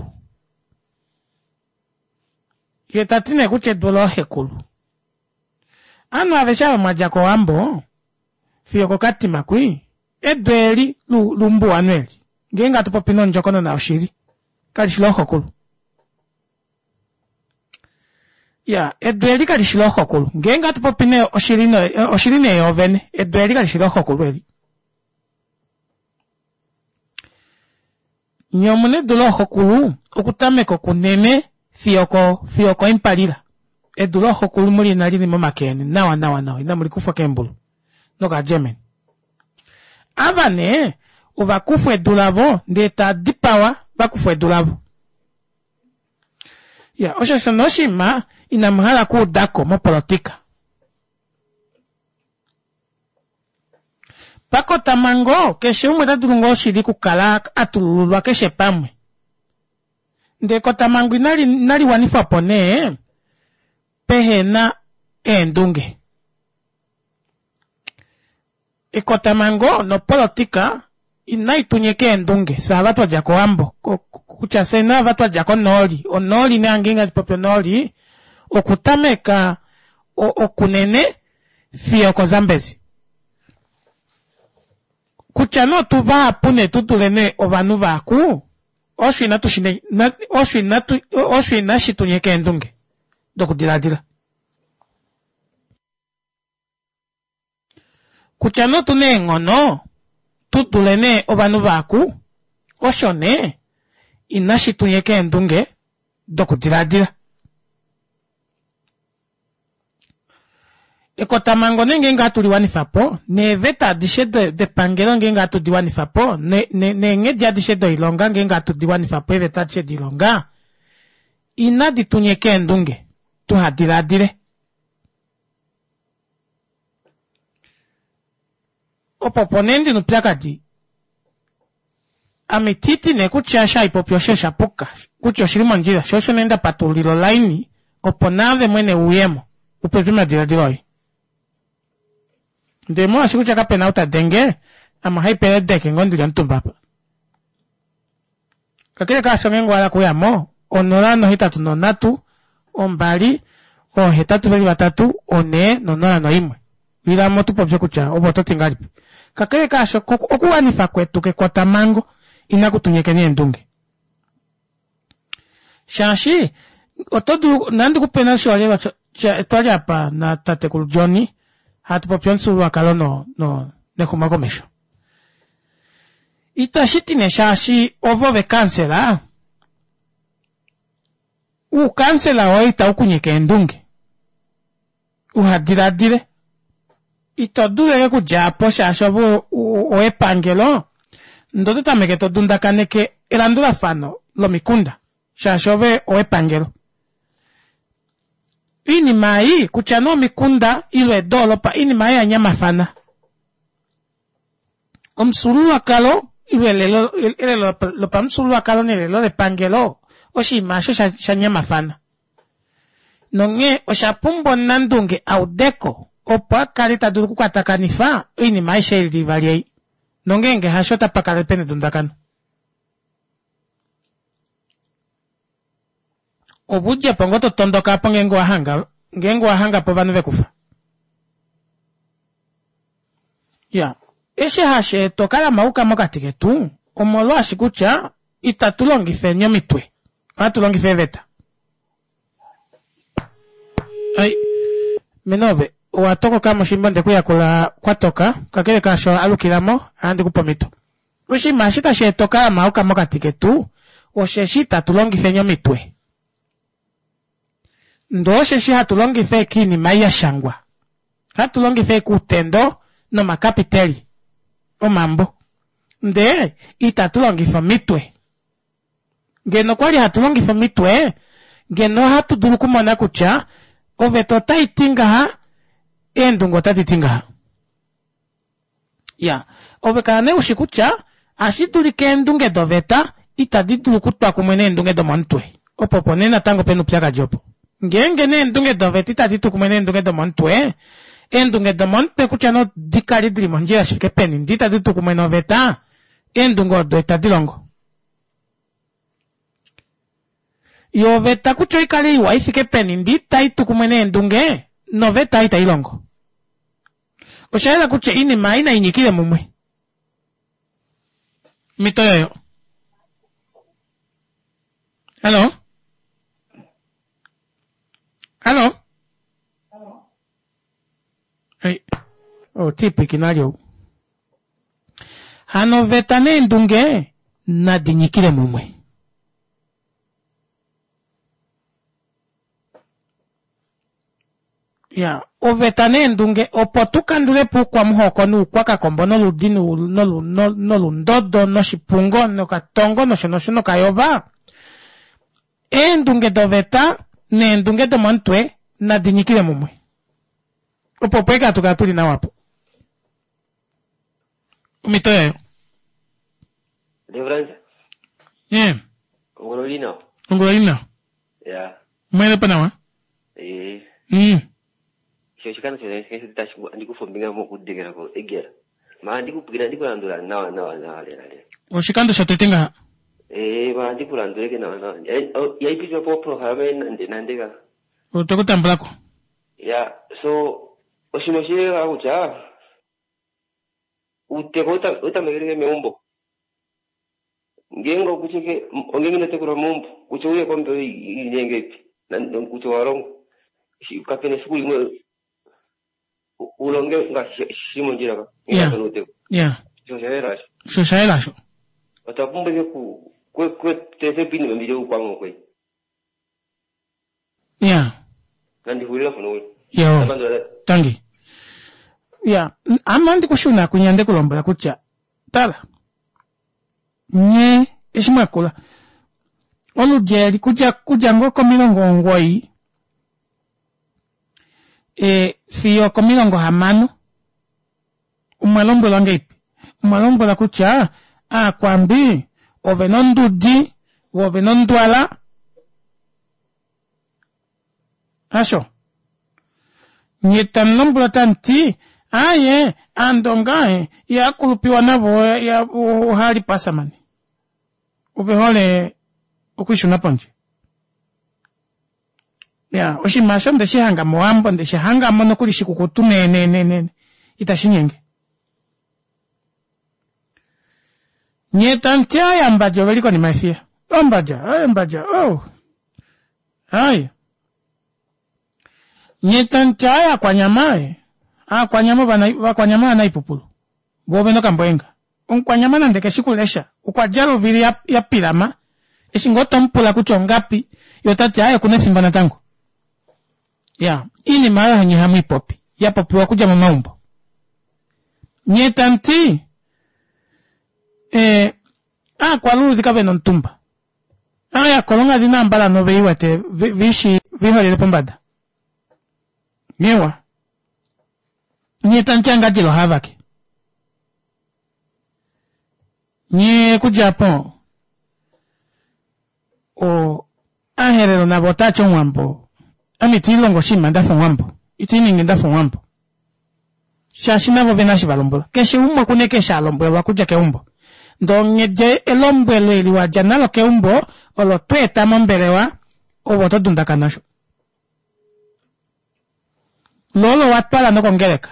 Yetatine kuche dolo hekulu. Anu avesha majako ambo, fiyoko kati makui, edweli lumbu anueli. Genga tupopino njokono na oshiri. Kalishilo hokulu. Ya, edweli kalishilo hokulu. Genga tupopine oshirine, oshirine yovene, edweli kalishilo hokulu eli. Nyomune dolo hokulu, okutameko kunene, fiyoko, fiyoko impalila. Edulo hokulu muli nalini mamakene, nawa nawa nawa, ina muli kufa kembulu. Noka jemen. Avane, uva kufu edulavo, ndeta dipawa, bakufu edulavo. Ya, osha shonoshima, ina mhala ku dako, mo politika. Pako tamango, keshe umweta dulungo shiri kukala, atululwa keshe pamwe. Ndeko tamango inali, nali wanifa pone, pehena endunge. Eko tamango no politika inaitunyeke endunge. Sa vatwa jako ambo. Kuchasena vatwa jako noli. O noli ne anginga popyo noli. Okutameka o okunene fiyo ko zambezi. Kuchano tuva apune tutulene ovanu vaku. Oshu inatu shine, oshu inatu, oshu inashitunyeke endunge. Doku dila dila. Kuchano tune ngono, tutulene obanu baku, oshone, inashi tunyeke endunge, doku dila dila. ekota mango nenge ngatu liwani fapo, ne veta dishedo de pangelo nge ngatu diwani fapo, ne, ne, ne nge dia dishedo ilonga nge ngatu diwani fapo, e veta dishedo ilonga. Ina ditunyeke endunge, tu hadiradire. Opoponendi nupiaka di. Amititi ne kuchasha ipopioshe shapuka, kucho shirimo njira, shosho nenda patulilo laini, oponave mwene uyemo, upepima diradiroi. Ndemo ashikucha kapena uta denge, ama haipere deke ngondi liantumbapa. Kakile kaso ngengu wala kuyamo, onorano hitatu nonatu, ombali, o hitatu veli watatu, one, nonora no imwe. Wila motu popse kucha, oboto tingalipi. Kakile kaso, okuwa nifa kwetu ke kwa tamango, inakutunyeke ni endunge. Shanshi, otodu, nandi kupena shole, etwali hapa na tate kulujoni, hatu popion suru wakalo no, no, nekumagomesho. Itashiti ne shashi, ovove kansela. U kansela oita ukunyeke endunge. Uhadiradire. Itodule kujapo shashi ovu oepangelo. Ndoto tameke to dunda kaneke elandula fano lo mikunda shashove oepangelo ini mai kuchano mikunda ilwe dolo pa ini mai anyama fana omsulu akalo ilwe lelo lelo lo pa msulu akalo ne lelo de pangelo oshi masho shanyama fana nonge oshapumbo nandunge audeko opa karita duru kukatakanifa ini mai sheli divalie nongenge hashota pakale pene dundakano. Obuje pongoto tondoka po ngengo ahanga, ngengo ahanga po vanu vekufa. Ya, eshe hashe tokala mauka moka tiketu, omolo ashikucha, itatulongi fe nyomitwe. Atulongi fe veta. Ay, minove. Watoko kama shimbonde kuya kula kwatoka, kakele kasho alukilamo, andi kupomito. Ushi mashita she toka mauka moka tiketu, o sheshita tulongi fe nyomitwe. Ndo sheshi hatulongi fe kini maya shangwa. Hatulongi fe kutendo no makapiteli. O mambo. Nde, ita tulongi fe mitwe. Geno kwali hatulongi fe mitwe, geno hatu dulukumona kucha, ovetota itinga ha, endungo tati tinga. Ya, ovekane ushikucha, ashituli ke endunge doveta, itadidulu kutwa kumene endunge domontwe. Opopone na tango penu psaka jopo. Ngenge ne endunge doveta, itaditu kumene endunge domontwe, endunge domontwe kuchano dikari dilimonjia shike peni, ditaditu kumene oveta, endungo do itadilongo. Yo veta kucho ikali iwa ifike peni, ditaitu kumene endunge, noveta ita ilongo. Oshaela kuche ini maina inyikile mumwe. Mito yoyo. Hello? Hello? Hey. Oh, tipi kinario. Hano vetane ndunge na dinyikile mumwe. Ya, ovetane ndunge opotukandule pu kwa mhoko nu kwa kakombo no ludini no no no lundodo no shipungo no katongo no shono shono kayoba endunge doveta ne ndunge do montwe na dinyikile mumwe opopeka tukatuli na wapo umitoyo Difference? Yeah. Ungololina. Ungololina. Yeah. Mwele panawa? Eh. Mm. Shikana chone kesi tashu ndikufumbinga mo kudigera ko egera. Ma ndikupigira ndikulandula nawa nawa nawa lele. Oshikando shotetenga. Eh, ma ndikulandule ke nawa nawa. Ya ipitwa po programe nande nandega. Utokutambula ko. Ya, so oshimoshire akucha. Utekota utamegerege meumbo. Ngengo kuchike ongengine tekura mumbo. Kuchuye kombe inyengepi. Nan kuchwa rongo. Kapene siku imwe ulonge nga shimo njira ka yeah yeah so shaera so shaera sho atapumbe ku kwe kwe tese pini mbije ukwango kwe yeah nandi hulira fono yo tangi ya amandi kushuna kunyande kulombola kucha tala nye eshimwakula olujeri kuja kuja ngoko milongo ngoi e fiyo ko milongo hamano umalombola ngeipi umalombola kucha a kwambi ovenondudi ovenondwala asho nyetan lombola tanti aye andongae ya kulupiwa nabo ya uhali pasamani ubehole ukuishuna ponje ya oshimasho ndeshihanga moambo ndeshihanga mono kuli shikukutu ne ne ne ne itashinyenge nyetan tia ya mbajo veliko ni maifia ombaja ay mbaja oh ay nyetan tia ya kwa nyamae ah kwa nyama bana kwa nyama na ipupulu bobe no kambwenga un kwa nyama na ndeke shikulesha ukwa jalo vili ya, ya pilama eshingoto mpula kuchongapi yotati haya kuna simba na tango ya ini mara hanyi hamu ipopi ya popi wakuja mamaumbo nyetanti eh ah kwa lulu zikabe nontumba aya kolonga dina mbala no veiwate vishi vihole pombada nyewa nyetanti anga jilo havake nye ku Japan o aherero na botacho mwambo ami tilongo shima ndafu mwambo itiningi ndafu mwambo shashina bo venashi balombola keshi umwe kuneke shalombo wakuja ke umbo ndonye je elombo eli wa janalo ke umbo olo tweta mombelewa o boto dundaka nasho lolo watpala no kongeleka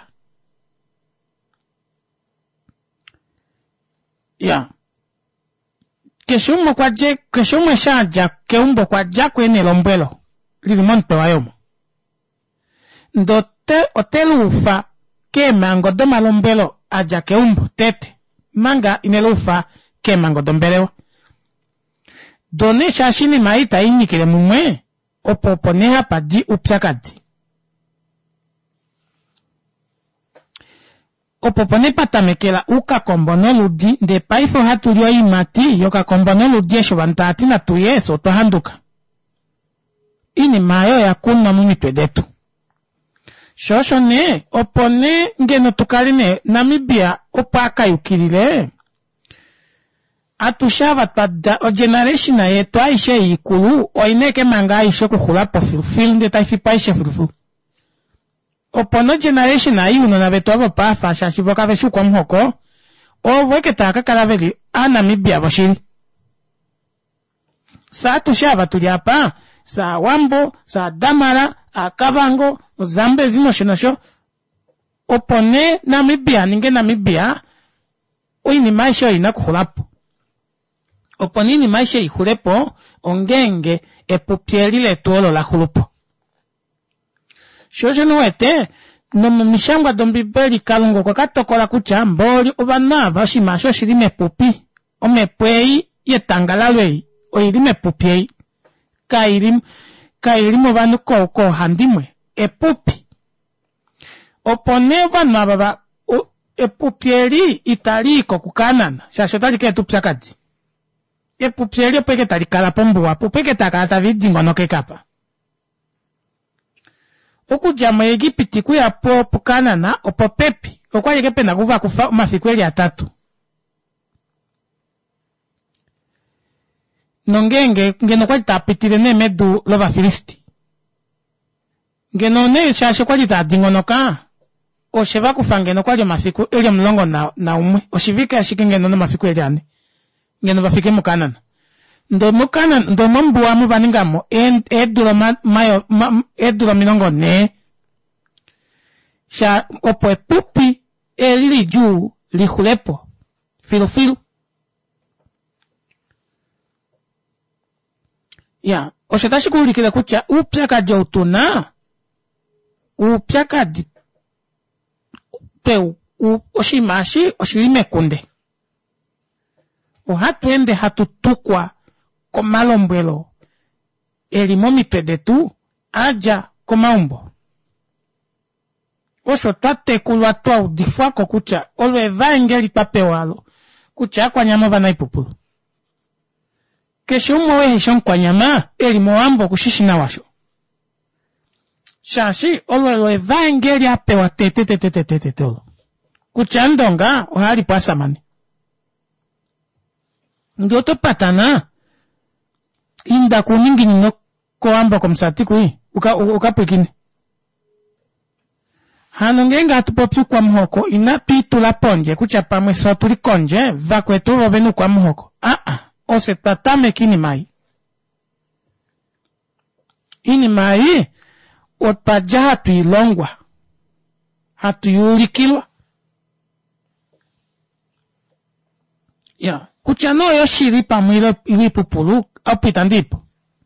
ya keshumo kwa je keshumo shaja keumbo kwa ja kwene lombelo lilimonto wayomo ndote otelufa ke mango do malombelo aja keumbo tete manga inelufa ke mango dombelewa done shashini maita inyikile mumwe opopone hapa di upsakati opopone patamekela uka kombono ludi de paifo hatulio imati yoka kombono ludi esho bantati na tuyeso tohanduka ini mayo ya kunna mumitwe detu shosho ne opone ngeno tukaline Namibia opaka yukilile atushava tada o generation na yetu aishe ikulu oineke manga aishe kukhula po filfil nde taifi paishe filfil opono generation ayi uno na beto abo pa fasha shivoka veshu kwa mhoko o vweke taka karaveli a Namibia boshiri sa tushava tuliapa sa Wambo sa Damara a Kabango Zambe zino shinosho opone Namibia ninge Namibia oini maisha ina kukhulapo oponini maisha ikhulepo ongenge epupieli le tolo la khulupo shosho nuwete no mishangwa dombibeli kalungo kwa katokola kucha mboli ubanava shimasho shirime pupi omepwei yetangalalwei oirime pupiei kairim kairimo banu ko ko handimwe epupi opone banu baba epupieli italiko kukanana shasho talike tupsakati epupieli peke talikala pombuwa peke takata vidingo no kekapa okujama Egipti kuya po pukanana opo pepi okwa yekepe na kuva kufa mafikweli atatu nongenge ngeno kwa tapitire ne medu lova filisti ngeno ne shashe kwa lita dingonoka o sheva kufangeno kwa lyo mafiku elyo mlongo na na umwe o shivika yashike ngeno no mafiku eliane ngeno bafike mukanana ndo mukana ndo mambuwa mubaningamo eduro ma, mayo ma, eduro minongo ne sha opo epupi elili juu lihulepo filu filu ya oshetashi kulikile kucha upyaka joutuna upyaka di pe oshimashi oshilime kunde ohatuende hatutukwa komalombwelo elimo mitwe detu aja komaumbo Osho tate kulwa toa udifwa ko kucha. Olwe evangeli pape walo. Kucha kwa nyama vana ipupulu. Kesho umowe heshon kwa nyama. Eli moambo kushishi na washo. Shashi olwe evangeli ape wa tete tete tete tete olo. Kucha ndonga ohari pasa mani. Ndoto patana. Inda kuningi nino koambo komsati kui. Uka, uka pekini. Hanongenga atupopi kwa mhoko, ina pitu la ponje, kuchapa mweso tuli konje, vakwetu robenu kwa mhoko. Ah ah, ose tatame kini mai. Ini mai, otpaja hatu ilongwa. Hatu yulikilwa. Ya, kuchano yo shiripa mwile ilipupulu, au pitandipo.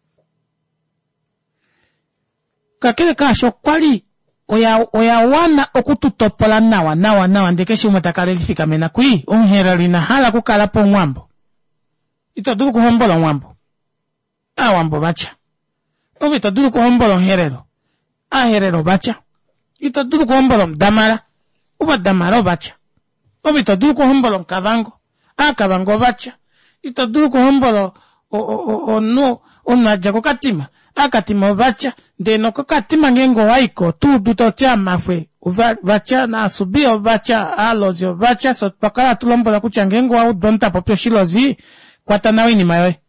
Kakele kasho kwali, Oya, oya wana okututopola nawa, nawa, nawa, ndekeshi umatakale lifika mena kui, unhera lina hala kukalapo mwambo. Ito duru kuhombola mwambo. A wambo bacha. Obi ito duru kuhombola herero. A herero bacha. Ito duru kuhombola damara. Uba damara bacha. Obi ito duru kuhombola kavango. A kavango bacha. Ito duru kuhombola o, o, o, o, no, onaja kukatima. Akatima vacha, de no katima ngengo waiko, tu dutotia mafwe, vacha na asubio vacha, alozio vacha, so pakala tulombo la kucha ngengo au donta popio shilozi, kwa tanawi ni mayoe.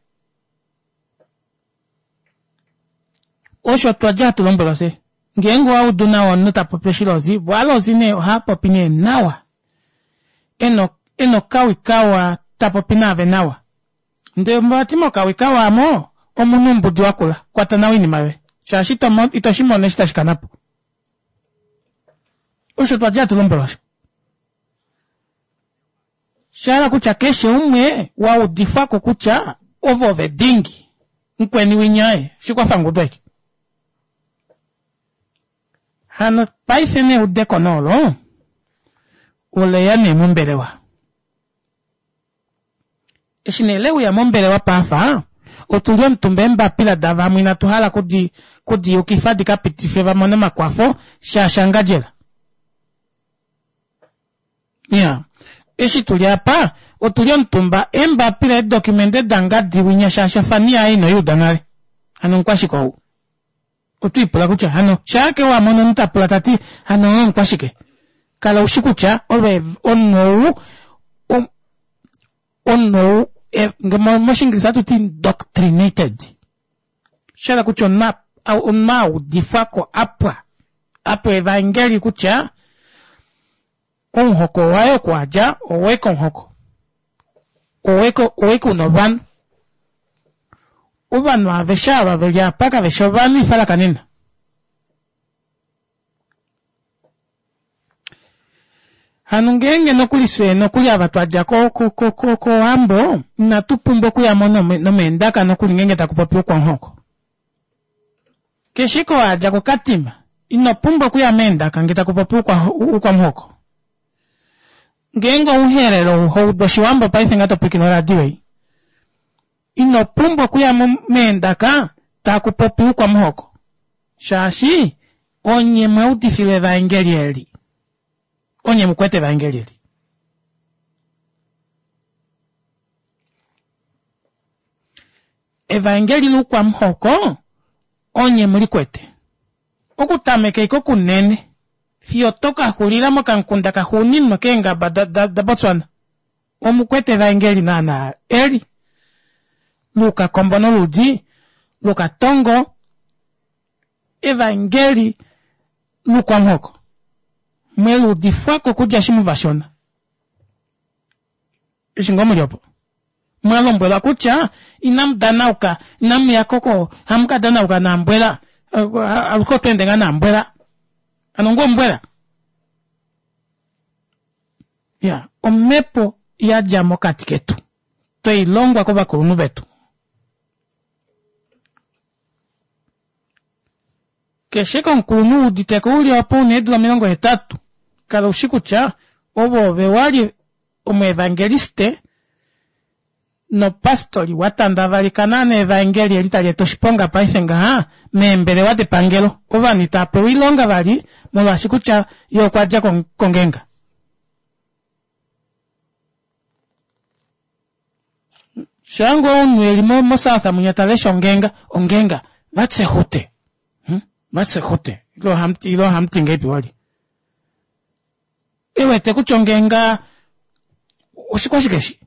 Osho tuaja tulombo la se, ngengo au duna wanuta popio shilozi, walozi ne hapo pine nawa. Eno, eno kawikawa tapopinave nawa. Nde mbatima kawikawa amo, Omunu mbudi wakula, kwa tanawi ni mawe. Shashita mo, itoshimo neshita shikanapo. Usho tuwajia tulombewa. Shara kucha keshe umwe, wa udifako kucha, ovo vedingi. Nkwe ni winyae, shikwa fangu dweki. Hano, paifene udeko nolo, ule yane mumbelewa. Eshinelewu ya mumbelewa pafa, Otulio mtumbemba pila dava mwina tuhala kudi, kudi ukifadi kapitifeva monema kwafo, shashangajela. Yeah. Eshi tuliapa, otulio mtumba emba pila dokumente danga diwinya shashafania ino yu dangare. Ano nkwashiko huu. Otuipula kucha, ano, shake wa mono nitapula tati, ano nkwashike. Kala ushikucha, olwe ono, on, ono, E, moshe inglesa tu tin doctrinated. Shara kucho na, au na udifako apa. Apo evangeli kucha. Onhoko wayo kwa aja, oweko onhoko. Oweko, oweko unovan. Uban wa vesha wa velia paka veshovani fala kanina. Hanungenge no kulise no kuya batwaja ko ko ko ko ko ambo na tupumbo kuya mono no mendaka no kulingenge takupopio kwa hoko. Keshiko aja ko katima ino pumbo kuya mendaka ngeta kupopio kwa kwa mhoko. Ngengo uherero ho doshiwambo paithenga to pikino radio. Ino pumbo kuya mendaka takupopio kwa mhoko. Shashi onye mauti file vangelieli. Onye mkwete evangelieli. Evangeli lukwa mhoko, onye mlikwete. Okutameke iko kunene, fiotoka hulila makankunda kahuni mkenga ba da, da, da Botswana. Omukwete evangeli nana eli. Luka kombono ludi, luka tongo, evangeli lukwa mhoko. Mwelu difwako kuja shimu vashona. Ishingomu yopo. Mwelo mbwela kucha, inam danauka, inam yakoko, hamka danauka na mbwela, aluko pendenga na mbwela. Anongo mbwela. Ya, omepo ya jamo katiketu. Toi longwa koba kurunu betu. Kesheko nkurunu uditeko uli wapo unedula milongo hetatu. Kala ushikucha, obo bewali umu evangeliste, no pastori watandavalikana ne evangeli elitali toshiponga paifenga ha membele wate pangelo ovanita proilonga vali mola shikucha yo kwaja kongenga shango unweli mo mosatha munyatale shongenga ongenga vatse hote hm vatse hote ilo hamti ilo hamti ngepi wali ewe te kuchongenga usikwashikeshi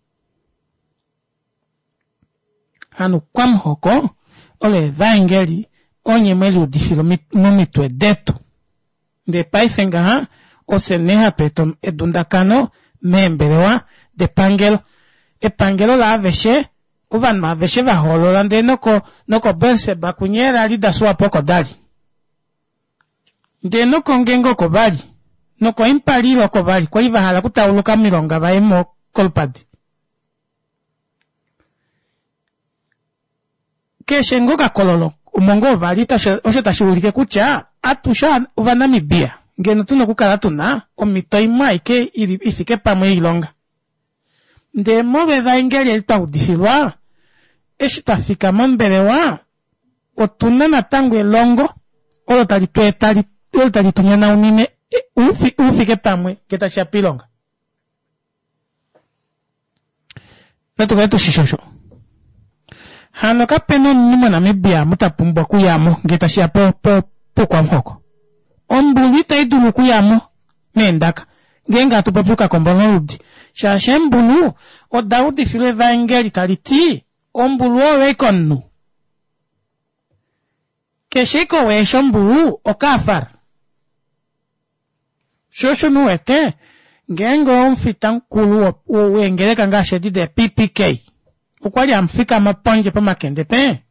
hanu kwam hoko ole vangeli onye mweli udifilo momitwe detu de paifenga ha oseneha petom edundakano membelewa de pangelo e pangelo la aveshe uvan ma aveshe va holo nde noko noko bense bakunyera lida suwa poko dali nde noko ngengo ko bali noko impalilo ko bali kwa iva hala kutauluka milonga vaimo kolpadi keshengo kakololo umongo valita ose tashulike kucha atusha uvanamibia ngeno tuno kukala tuna omitoima ike ifike pamwe ilonga nde mobe vaingeli elita udifilwa eshi tafika mbelewa otuna na tangu elongo olo talitwe tali olo talitunyana unine ufi ufike pamwe keta shapilonga peto peto shishosho hano kapeno nimo na mibia mutapumbwa kuyamo ngeta shia po po po kwa mhoko ombulita idulu kuyamo nendaka ngenga tupapuka kombono ludi shashembulu o Daudi filo evangeli taliti ombulu orekonu keshiko wesho mbulu o kafar shosho nuete ngengo mfitan kulu uengeleka nga shedi de P P K ukwali amfika maponje pa makende pe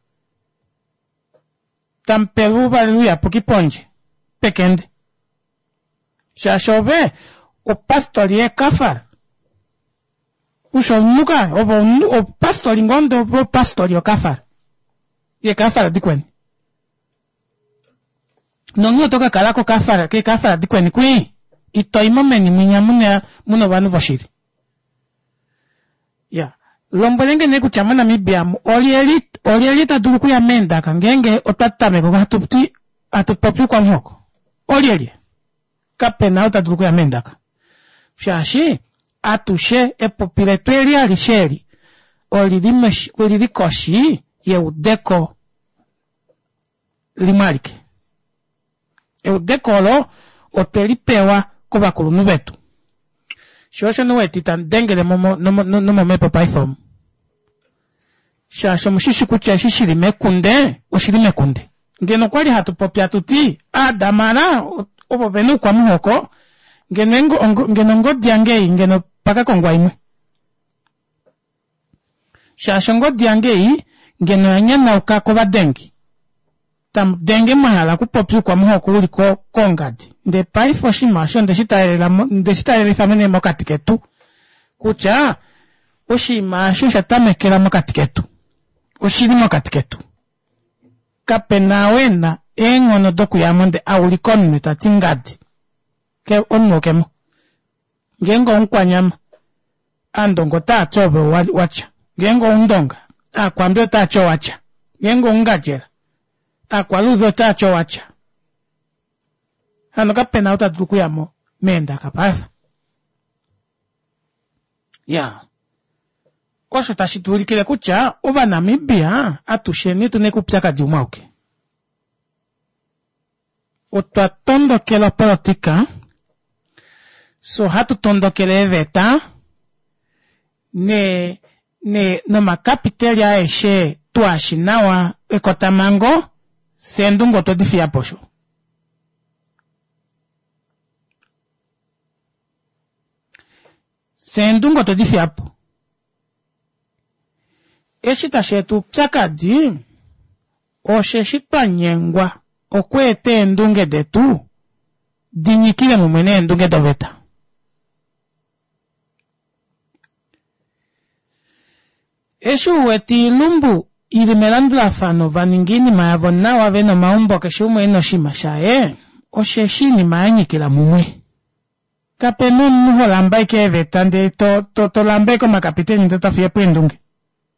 tampelu valuya pukiponje pekende shashobe o pastori e kafar usho nuka o o pastori ngondo o pastori o kafar ye kafar dikweni nongo toka kalako kafar ke kafar dikweni kwi itoima meni minyamuna muno banu vashiri ya lombolenge ne kuchamana mibiamu olieli olieli taduku ya menda kangenge otatame ko hatupti atupapu kwa mhoko olieli kapena otaduku ya menda ka shashi atushe epopiletweli alisheri olilimesh olilikoshi ye udeko limalike e udeko lo otelipewa kuba kulunu betu shosho no etitan dengele momo no no no me papa ifom shasho mushishi kucha shishiri mekunde oshiri mekunde ngeno kwali hatupopya tuti adamara obo benu kwa muhoko ngenengo ngeno ngodiange ngeno paka kongwa imwe shasho ngodiange ngeno anyana ukako badengi tam denge mahala kupopya kwa muhoko uliko kongadi nde paifo shimasho nde shitaerela nde shitaerela famene mokatiketu kucha oshimasho shatamekela mokatiketu oshiri mokatiketu kapena wena engono doku ya monde aulikonu tatingadi ke onmokemo ngengo unkwanyama andongo tachobe wacha ngengo undonga akwambio tacho wacha ngengo ungajera akwaluzo tacho wacha hano kapena utatuku yamo menda kapafa ya kwasho tashitulikile kucha uva Namibia atusheni tunekupyaka diumauke utwatondokela politika so hatutondokele eveta ne ne no makapiteli ya eshe tuashinawa ekotamango sendungo todifia posho sendungo todifia po eshita shetu psakadi o sheshita nyengwa okwete endunge detu dinyikile mumene endunge doveta eshu weti lumbu ilimelandula fano vaningini maavona waveno maumbo keshumu eno shimashae o sheshini maanyikila mumwe kapenu nuho lambai ke eveta nde to to to lambai ko makapiteni ndeta fie pendunge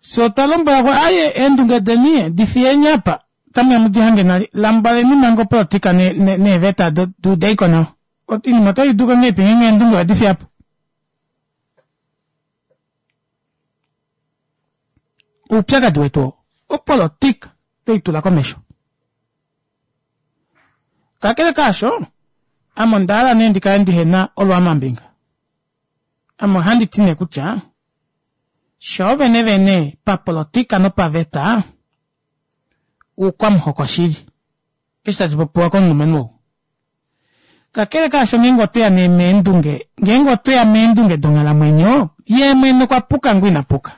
So talomba kwa aye endunga denie difie nyapa. Tami amudi hange nali lambale ni mango politika ne ne, ne veta do do deiko na. Ot ini matai duka ngepi nge endunga difie apu. Upyaga dueto. O politika deitu la komesho. Kakele kasho amondala nendi kandi hena olwa mambinga. Amo handi tine kucha. Shao vene vene pa politika no pa veta. U kwa mhokoshiri. Esta tipopuwa kwa numenu. Kakele kasho ngengo tuya ne mendunge. Ngengo tuya mendunge donga la mwenyo. Ye mweno kwa puka ngwina puka.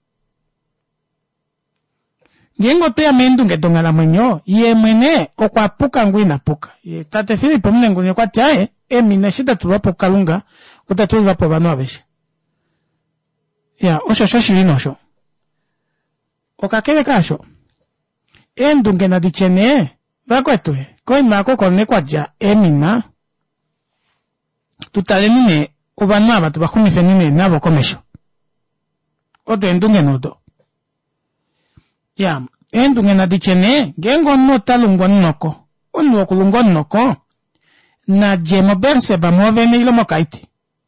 Ngengo tuya mendunge donga la mwenyo. Ye mwene o kwa puka ngwina puka. Ye tate Filipo mnengu nye kwa tiae. E mine shida tuwapo kalunga. Uta tuwapo banua beshe. Ya, osho shoshiri nosho. O kakele kasho. Endunge na dichene, vakwetuhe, koi mako kone kwa ja, emina. Tutale nine, ubanaba tubakumife nine, nabo komesho. Odo endunge nodo. Ya, endunge na dichene, gengo no talungo noko, unu kulungo noko, na jemo berse ba mwavene ilo mokaiti.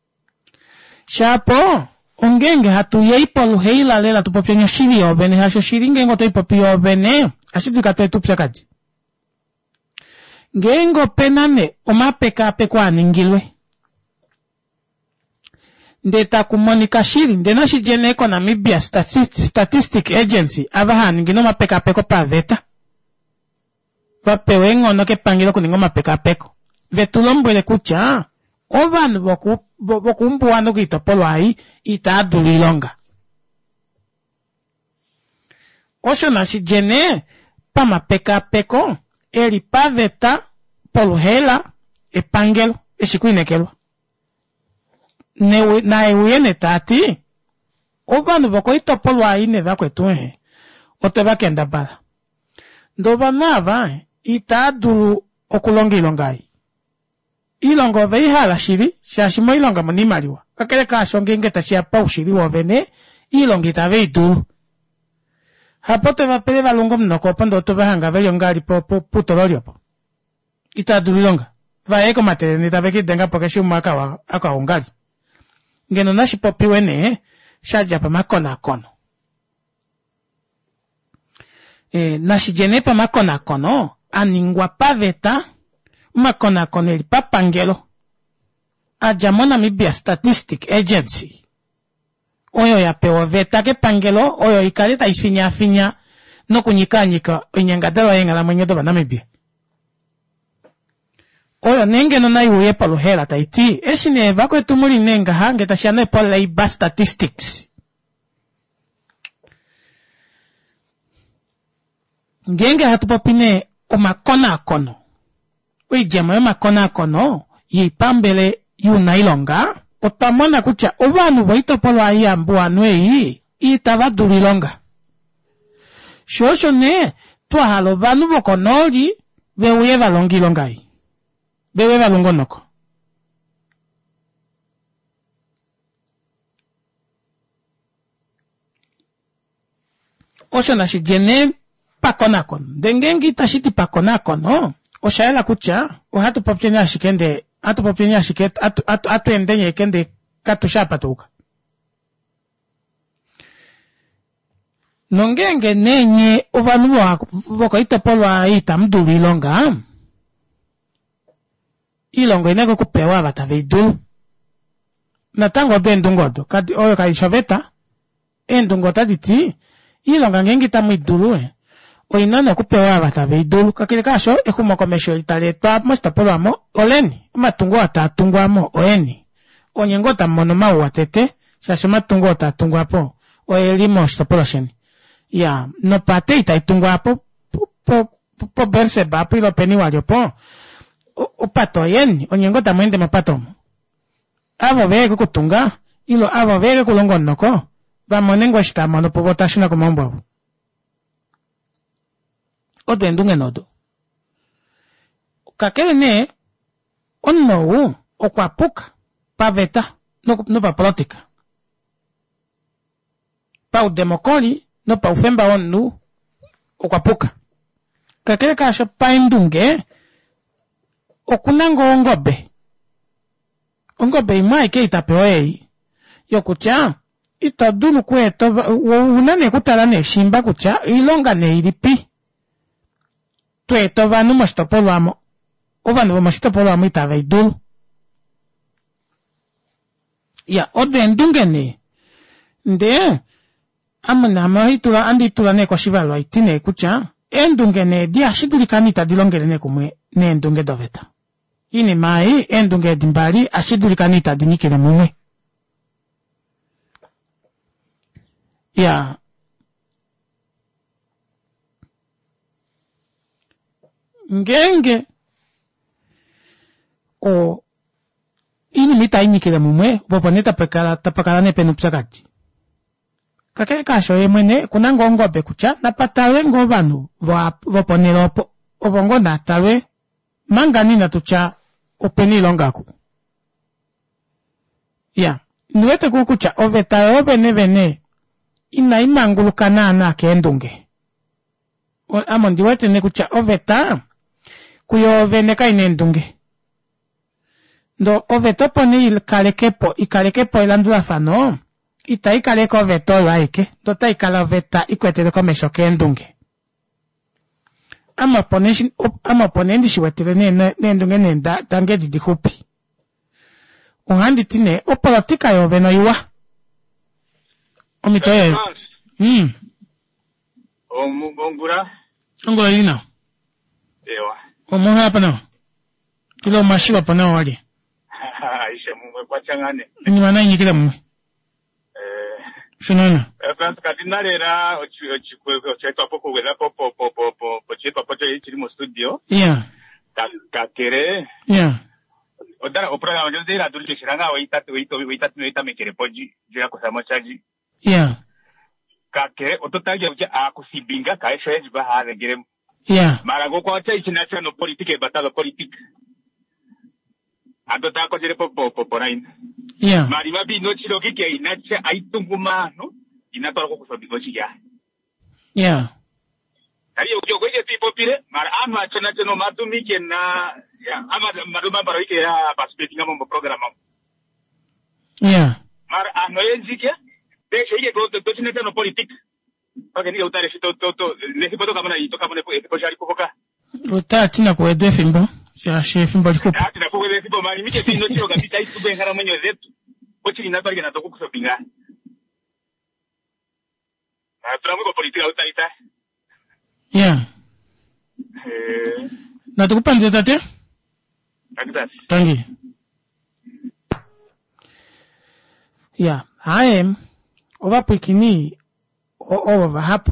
Shapo, ongenge hatu yeipolu heila lela tupopyo nyo shiri obene, hasho shiri ngengo to ipopyo obene, ashitu katoe tupya kaji. Ngengo penane, oma peka pekwa ningilwe. Ndeta kumonika shiri, ndena shijene eko na Namibia Statistic Agency, avaha ningino ma peka peko pa veta. Vapewe ngono ke pangilo kuningo ma peka peko. Vetulombo le kucha, ovanu boku, boku mbu wano kito polo hai, ita adulilonga. Osho na shijene, pama peka peko, eri paveta, polo hela, e pangelo, e shikuinekelo. Ne, na ewene tati, ovanu boko ito polo hai ne vakwe tuhe, oteba kenda bala. Ndoba nava, ita adulu okulongi ilongai. Ilongo vei hala shiri, shashimo ilonga manimaliwa. Kakele kasho ngengeta shia pau shiri wovene, ilongi tave idulu. Hapote vapele valungo mnoko pando tobe hanga veli ongari po po puto loriopo. Ita adulilonga. Va eko matere ni tave kidenga poke shumu aka aka ongari. Ngeno nashi popi wene, shaja pa makona kono. E, nashi jene pa makona kono, aningwa paveta, makona kono ili papangelo. Ajamo Namibia Statistic Agency. Oyo ya pewa veta ke pangelo, oyo ikaleta isfinya finya, no kunyika nyika, inyangadelo yenga la mwenye doba Namibia. Oyo nenge no na iwe palo hela taiti, eshi ne vako etumuri nenga hange tashiane pala leiba statistics. Ngenge hatupopine o makona kono. Ui jema makona kono, yi pambele yu nailonga, otamona kucha, ovanu waito polo ayi ambu anwei, itava durilonga. Shosho ne, tua halo vanu boko noli, veuye valongi longai. Veuye valongo noko. Osho nashi jene pakona kono. Dengengi tashiti pakona kono. Oshaela kucha, o hatu popchenya ashikende, hatu popchenya ashikende, atu, atu, atu endenye kende katu shapa tuka. Nongenge nenye uvanuwa wako ito polo wa ita mdulu ilonga. Ilongo ineko kupewa vatave idulu. Natango be ndungodo, kati oyo kaishaveta, endungota diti, ilonga ngengi tamu idulu eh. O inana kupewa vatave idulu, kakile kasho, eku moko mesho itale, toa mosta polo amo, oleni, matungo ata tungo amo, oeni. O nyengota monoma uwatete, shashima tungo ata tungo apo, o elimo stopolo sheni. Ya, no pate ita itungo apo, po, po, po, po berse bapo ilo peni walio po, o, o pato yeni, o nyengota mwende mapatomo. Avo vege kutunga, ilo avo vege kulongo noko, va monengo shita mono po botashina kumombo. Odo endunge nodo. Kakele ne, ono u, o kwa puka, pa veta, no, no pa politika. pa udemokoli no pa ufemba onu okwapuka kakele kasho pa endunge okunango ongobe ongobe imai ke itapeoi yokucha itadulu kweto unane kutala ne shimba kucha ilonga ne ilipi tweto vanu mostopolo amo ovanu mostopolo amo itave idulu ya odo endunge ne nde amana mahitula andi tula ne koshivalo itine kucha endunge ne dia shiduli kanita dilongele ne kumwe ne endunge doveta ini mai endunge dimbali ashiduli kanita dinikele mumwe ya ngenge o ini mita inikele mumwe boponeta pekala tapakala ne penupsakati kakele kasho yemwene kunango ngobe kucha napatawe ngobanu voponela opo obongo natawe mangani natucha openi longaku ya nuwete kukucha oveta obene vene ina imangulu kanana kendunge amondi wete ne kucha oveta kuyo vene kaine ndunge ndo oveta poni ikalekepo ikalekepo ilandula fano ita ikaleko oveto laike ndo ta ikala veta ikwetele komesho kendunge ama poneshi ama ponendi shiwetele ne ne ndunge nenda dange di dihupi uhandi tine opolotika yo veno iwa omitoye hmm omungura ngora ina ewa omo hapa no kilo mashiwa pana wali aisha mumwe kwa changane ni mana nyikira mumwe eh shunana eh Franz Cardinalera ochi ochi ocheto poco wela popo popo popo cheto popo chiri mo studio yeah ka kere yeah odara oprograma yo de la dulce shiranga oita oita oita oita me kere poji jira ko samochaji yeah kake ototaje uja akusibinga ka efeji ba hale gere yeah marago kwa cha international politique batalo politique ando ta ko jere popo popo rain yeah mari mabi no chiro kike inacha aitunguma no inatora ko kusobigo chiya yeah ari ujo goje tipo pire mara ama chona chono matumike na ya ama maduma baroike ya perspective ngamo programa yeah mara ano enzike de shige go to chine no politique porque ni utare fito to to le sipo to kamana ito kamane ko jari ko ka uta tina ko edo fimbo ya chef mbo ko ya tina ko le sipo mari mike tino chiro kabisa itu be ngara mwenye zetu ochi na barge na to ko sobinga na tramo ko politika utarita yeah eh na tukupande tate akita tangi yeah haem ova pikini ova hapo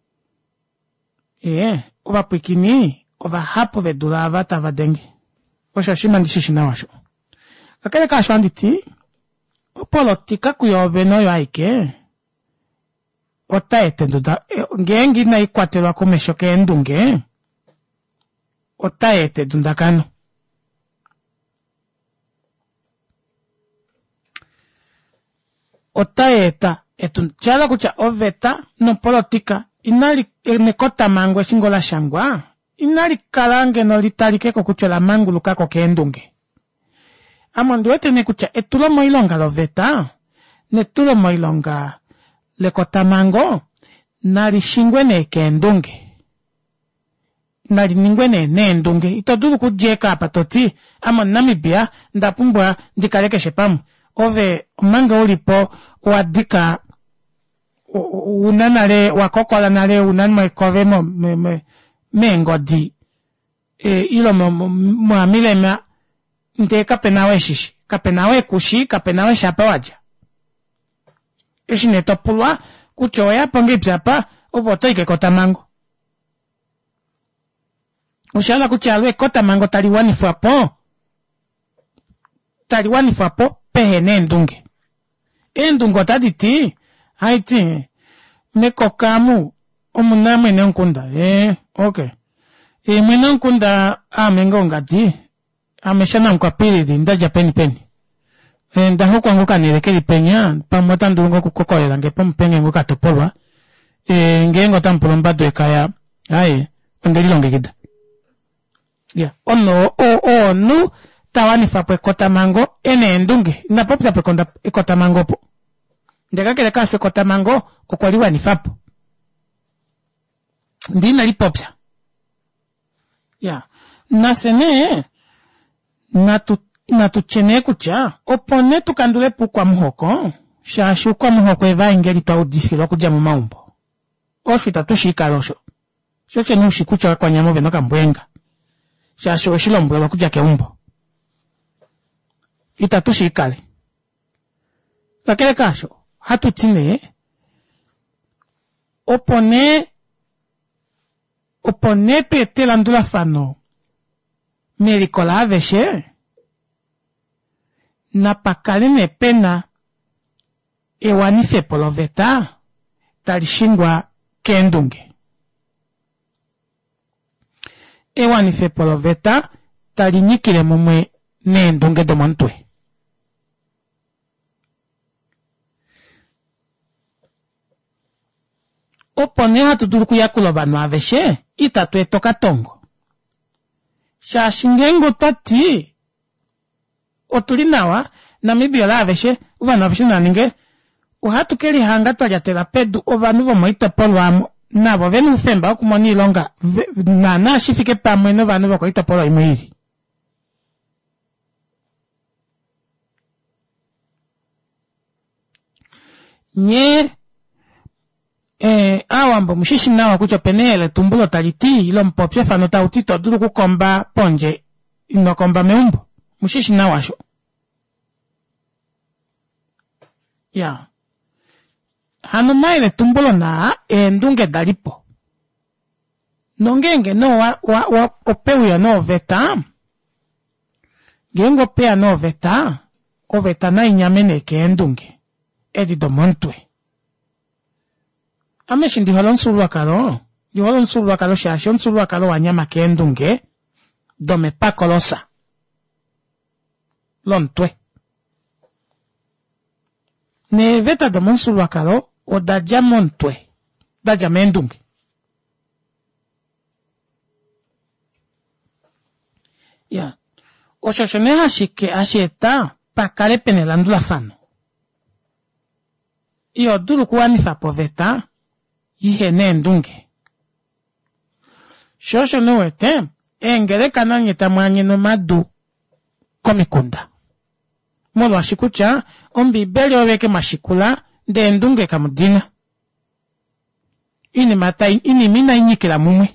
eh ova pikini ova hapo vedula vata vadengi osha shima ndishishi na washo kakele kasho anditi politika kuyobe no yaike otaete nduda ngengi na ikwatelwa komesho kendunge otaete dundakano otaeta etun chala kucha oveta no politika inali nekota mango shingola shangwa inali kalange no litalike ko kucha la mangulu kako kendunge amondi wete ne kucha etulo moilonga loveta netulo moilonga lekota mango nali shingwe ne kendunge nali ningwe ne nendunge itodulu kujeka hapa toti ama Namibia ndapumbwa ndikaleke shepamu ove manga ulipo wadika unanale wakokola nale unanma ikovemo me, me, mengodi e, ilo muamile mea nte kapenawe shishi kapenawe kushi kapenawe shapa waja eshi netopulwa kuchoya pongi psapa uvoto ike kota mango ushala kuchalwe kota mango taliwani fwapo taliwani fwapo pehene ndunge endungo taditi haiti meko kamu omunamwe nenkunda eh okay e mwena nkunda amengo ngati ameshana nkwa piridi ndaja peni peni ndaho kwangu kanilekeli penya pamota ndungo kukokolela ngepo mpenge ngo katopolwa e ngengo tampulomba dwekaya aye ongelilongekida ya ono o o nu tawani fapwe kota mango ene ndunge ndapopita prekonda kota mango po ndeka kele kaswe kota mango okwaliwa ni fapo ndina lipopya ya nasene natu natuchene kucha opone tukandule pukwa muhoko shashu kwa muhoko eva ingeli twa udifilo kuja mu maumbo ofita tushikalosho shoche nushikucha kwa nyamo venoka mbwenga shashu oshilombwe kuja keumbo itatushikale kakele kasho hatutine opone opone pete landula fano merikola aveshe na pakalene pena ewanife poloveta talishingwa kendunge ewanife poloveta talinyikile mumwe nendunge domontwe opone hatuduru kuyakulo banu aveshe itatu etoka tongo shashingengo tati otulinawa Namibia la aveshe uvanu aveshe naninge uhatu keli hanga twajatela pedu ovanu vomoita polwamo navo venu ufemba okumoni ilonga na nashifike pamwe no vanu vokoita polwa imwiri nye eh awambo mushishi nawa kucho penele tumbulo taliti ilo mpopye fano tautito duru kukomba ponje inokomba meumbo mushishi nawa sho ya hano maile tumbulo na endunge dalipo nongenge no wa, wa, wa opeu ya no veta gengo pea no veta o veta na inyamene ke endunge edi domontwe ameshi ndi halon sulwa kalo ndi halon sulwa kalo shashon sulwa kalo wanyama ke endunge dome pakolosa lontwe ne veta domon sulwa kalo o daja montwe daja mendunge ya o shoshone hashike asheta pakale penelandu la fano iyo duru kuwanifa po veta ihe nendunge shoshone wete engere kananyeta mwanye no madu komikunda molo ashikucha ombi beli oveke mashikula de ndunge kamudina ini mata ini mina inyikila mumwe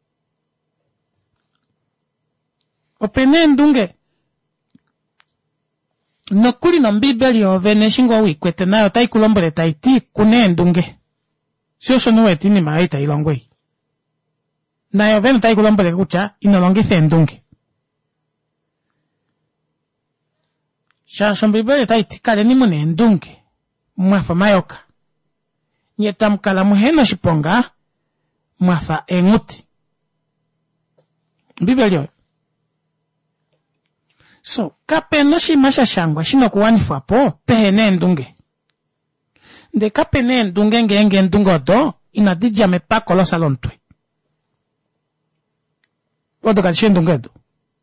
opene ndunge nokuli no mbibeli ovene shingo wikwete nayo tai kulombole taiti kune ndunge shosho no weti ni maita ilongwe nayo vene tai kulombole kucha inolongise ndunge shasho mbibeli taiti kale ni mune ndunge mwafa mayoka nyeta mkala muheno shiponga mwafa enguti mbibeli so kapeno shimasha shangwa shino kuwanifu po pehene ndunge de kapene ndunge ngenge ndungo do inadija mepa kolosa lontwe odo kalishe ndunge do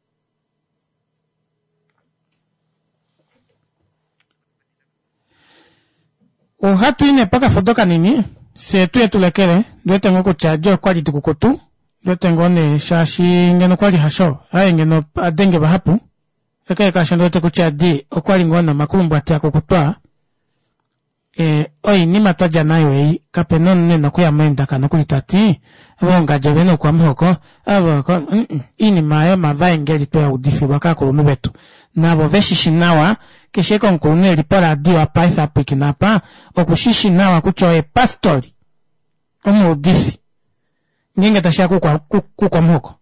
o hatu ine paka fotoka nini se tu etulekele do tengo kuchajo kwa litukukutu do tengo ne shashi ngeno kwa lihasho aye ngeno adenge bahapu eka eka shando te kuchadi okwali ngona makulumbu atako kutwa eh oi ni matwaja nayo ei kapenon ne nakuya menda kana kulitati bonga jebeno kwa mhoko abo ko mm, mm, ini maye mava ngeli to ya udifi baka kulunu betu nabo veshishi nawa kisheko nkulunu lipora dio apaisa pikinapa okushishi nawa kuchoe pastori omu udifi nyinga tashaku kwa ku kwa mhoko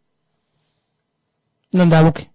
nondaluke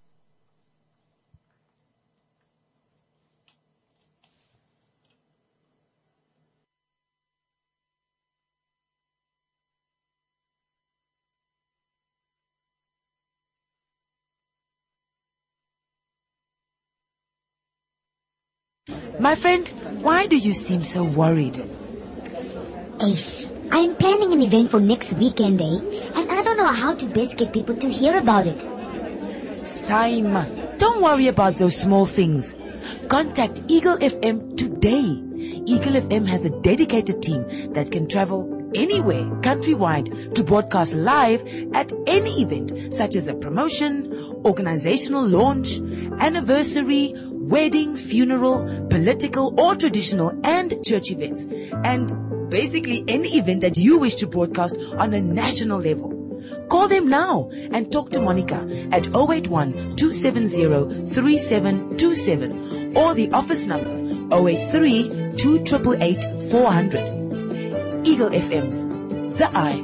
My friend, why do you seem so worried? Ace, I'm planning an event for next weekend, eh? And I don't know how to best get people to hear about it. Saima, don't worry about those small things. Contact Eagle F M today. Eagle F M has a dedicated team that can travel anywhere countrywide to broadcast live at any event, such as a promotion, organizational launch, anniversary, wedding, funeral, political or traditional and church events, and basically any event that you wish to broadcast on a national level. Call them now and talk to Monica at zero eight one, two seven zero, three seven two seven or the office number zero eight three, two eight eight, four zero zero. Eagle F M, the eye.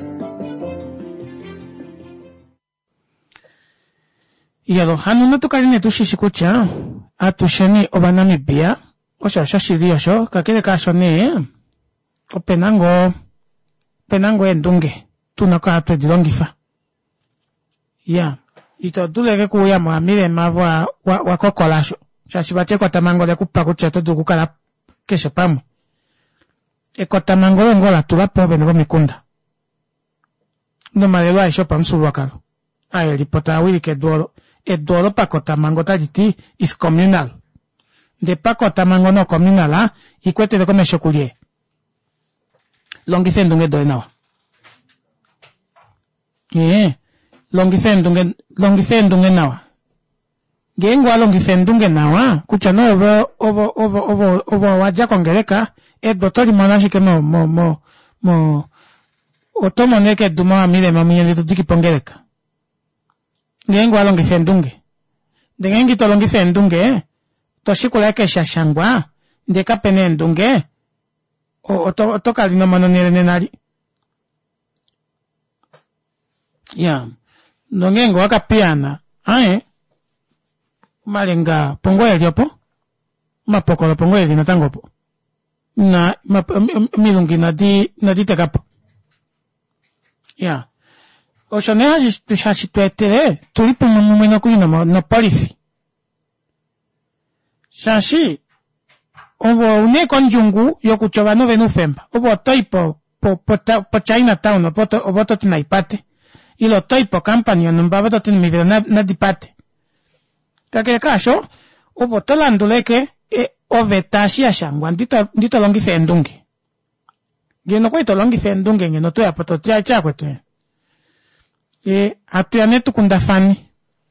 Yalo hanuna to karine tu shishikucha atusheni obanami bia osha shashiri sho kakele kasho ne openango penango endunge tunaka atu dilongifa ya ito dulege kuya muamire mavwa wa, wa kokolasho shashibate kwa tamango le kupaku cheto dukukala kesho pamu eko tamango le ngola tula pove nebo mikunda no malelo aisho pamsulu wakalo ayo lipota wili ke duolo e duolo pako tamango tajiti is communal de pako tamango no communal ha ikwete de kome shokulie longife ndunge doe nawa eh longife ndunge longife ndunge nawa gengwa longife ndunge nawa kucha no ovo ovo ovo ovo ovo waja kongereka e dotori manashi ke mo mo mo mo otomo neke duma mire mamunye lito diki pongereka gengwa longife ndunge de gengi to longife ndunge to shikula ke shashangwa ndeka pene ndunge o to to kalino manonere nenari ya nongengo akapiana ae malenga pongo eliopo mapokolo pongo elina tangopo na milungi na di na di tekapo ya oshone hashi hashi tuetere tulipo mumeno kuina no polifi shashi obo une konjungu yokuchoba no venufemba obo toipo po po po China town obo to obo to tinaipate ilo toipo company nombaba to tin mi na na dipate kake kasho obo tolanduleke e ovetashi ashangwa ndito ndito longi fendunge ngeno kwa to longi fendunge ngeno to yapoto tia cha kwetu e atuyane tukunda fani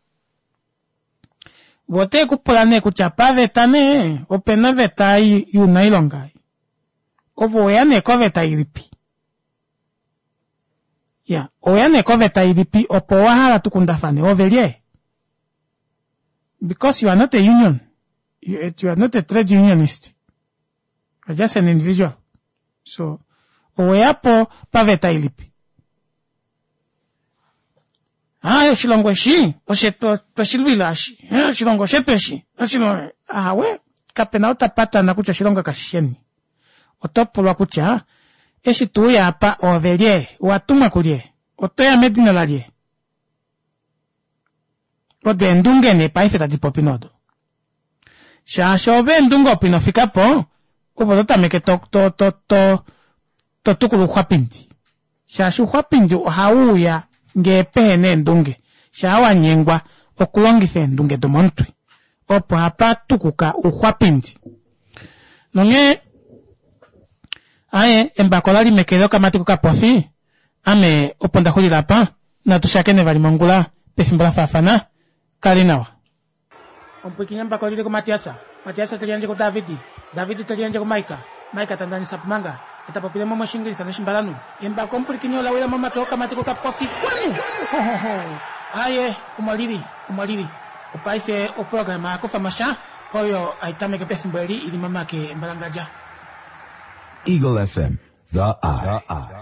bote kupulane kuchapa vetane opena vetai yunailongai obo yane ko vetai ripi ya oyane ko vetai ripi opo wahala tukunda fani overie because you are not a union you, you are not a trade unionist you are just an individual so oyapo pa vetai ripi ah shilongo shi osheto to shilwila shi eh shilongo shepeshi ashino ah we kapena utapata na kucha shilongo kasheni otopolwa kucha eshi tuya apa overie watuma kulie otoya medina lalie ode ndunge ne paise tati popinodo sha shobe ndungo pinofika po obo tameke to to to to to tukulu kwapinji sha shu kwapinji hauya ngepene ndunge shawa nyengwa okulongise ndunge domontwe opo apa tukuka ukhwapinzi nonge aye embakolali mekelo kamati kuka pofi ame oponda khulila pa na tushakene bali mongula pesimbola fafana kalinawa ompikinya mbakolile ko Matiasa Matiasa telianje ko Davidi Davidi telianje ko Maika Maika tandani sapmanga etapopile mama shingiri sana shimbalanu emba komplikinyo la wela mama ke kamati ko kapofi kwani ho ho ho aye umaliri umaliri upaise o programa ko famasha hoyo aitame ke pesimbeli ili mama ke embalangaja Eagle F M, the eye. The eye.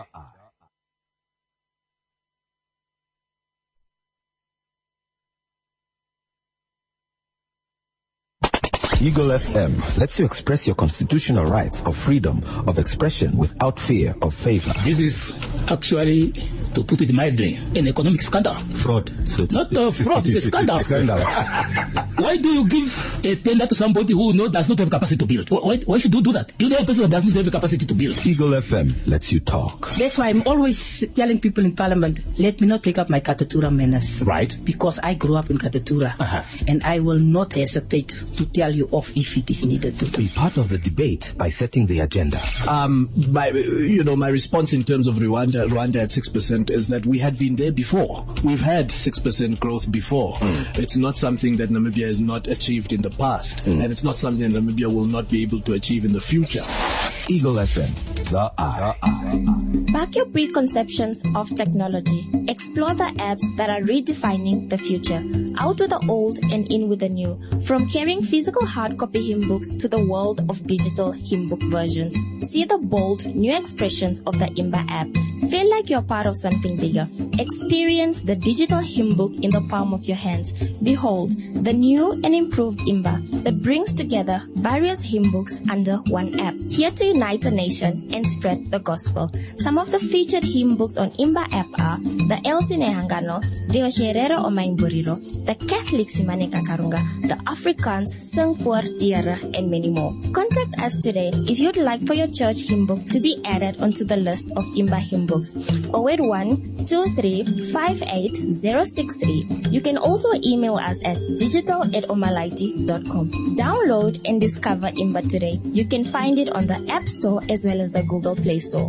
Eagle F M lets you express your constitutional rights of freedom of expression without fear of favor. This is actually, to put it mildly, an economic scandal. Fraud. So Not a fraud, it's a scandal. Scandal. Why do you give a tender to somebody who no, does not have capacity to build? Why, why should you do that? You know a person that doesn't have the capacity to build. Eagle F M lets you talk. That's why I'm always telling people in Parliament, let me not take up my Katatura manners. Right. Because I grew up in Katatura. Uh-huh. And I will not hesitate to tell you off if it is needed to. Be part of the debate by setting the agenda. Um, my, you know, my response in terms of Rwanda, Rwanda at six percent is that we had been there before. We've had six percent growth before. Mm. It's not something that Namibia has not achieved in the past. Mm. And it's not something that Namibia will not be able to achieve in the future. Eagle F M, the eye. Back your preconceptions of technology. Explore the apps that are redefining the future. Out with the old and in with the new. From carrying physical hard copy hymn books to the world of digital hymn book versions. See the bold, new expressions of the Imba app. Feel like you're part of something bigger. Experience the digital hymn book in the palm of your hands. Behold, the new and improved Imba that brings together various hymn books under one app. Here to unite a nation and spread the gospel. Some of the featured hymn books on Imba app are the Elsie Nehangano, the Osherero Omaimburiro, the Catholic Simane Kakarunga, the Afrikaans Sing voor Diere, and many more. Contact us today if you'd like for your church hymn book to be added onto the list of Imba hymn books. zero eight one, two three five eight zero six three. You can also email us at digital at omalaiti dot com. Download and discover Imba today. You can find it on the App Store as well as the Google Play Store.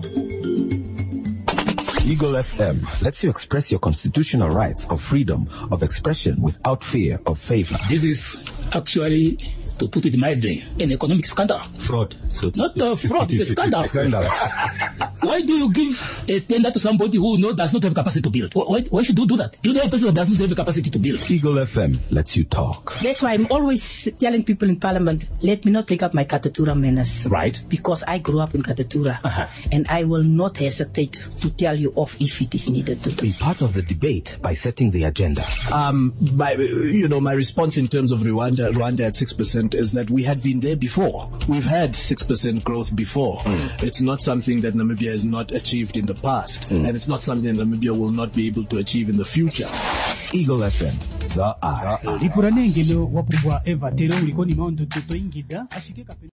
Eagle F M lets you express your constitutional rights of freedom of expression without fear of favor. This is actually, to put it mildly, an economic scandal. Fraud. So Not a fraud, it's a scandal. Scandal. Why do you give a tender to somebody who no, does not have capacity to build? Why, why should you do that? You know a person that doesn't have the capacity to build. Eagle F M lets you talk. That's why I'm always telling people in Parliament, let me not take up my Katatura manners. Right. Because I grew up in Katatura. Uh-huh. And I will not hesitate to tell you off if it is needed to. Be part of the debate by setting the agenda. Um, my, you know, my response in terms of Rwanda, Rwanda at six percent is that we had been there before. We've had six percent growth before. Mm. It's not something that Namibia has not achieved in the past. Mm. And it's not something that Namibia will not be able to achieve in the future. Eagle F M, the eye.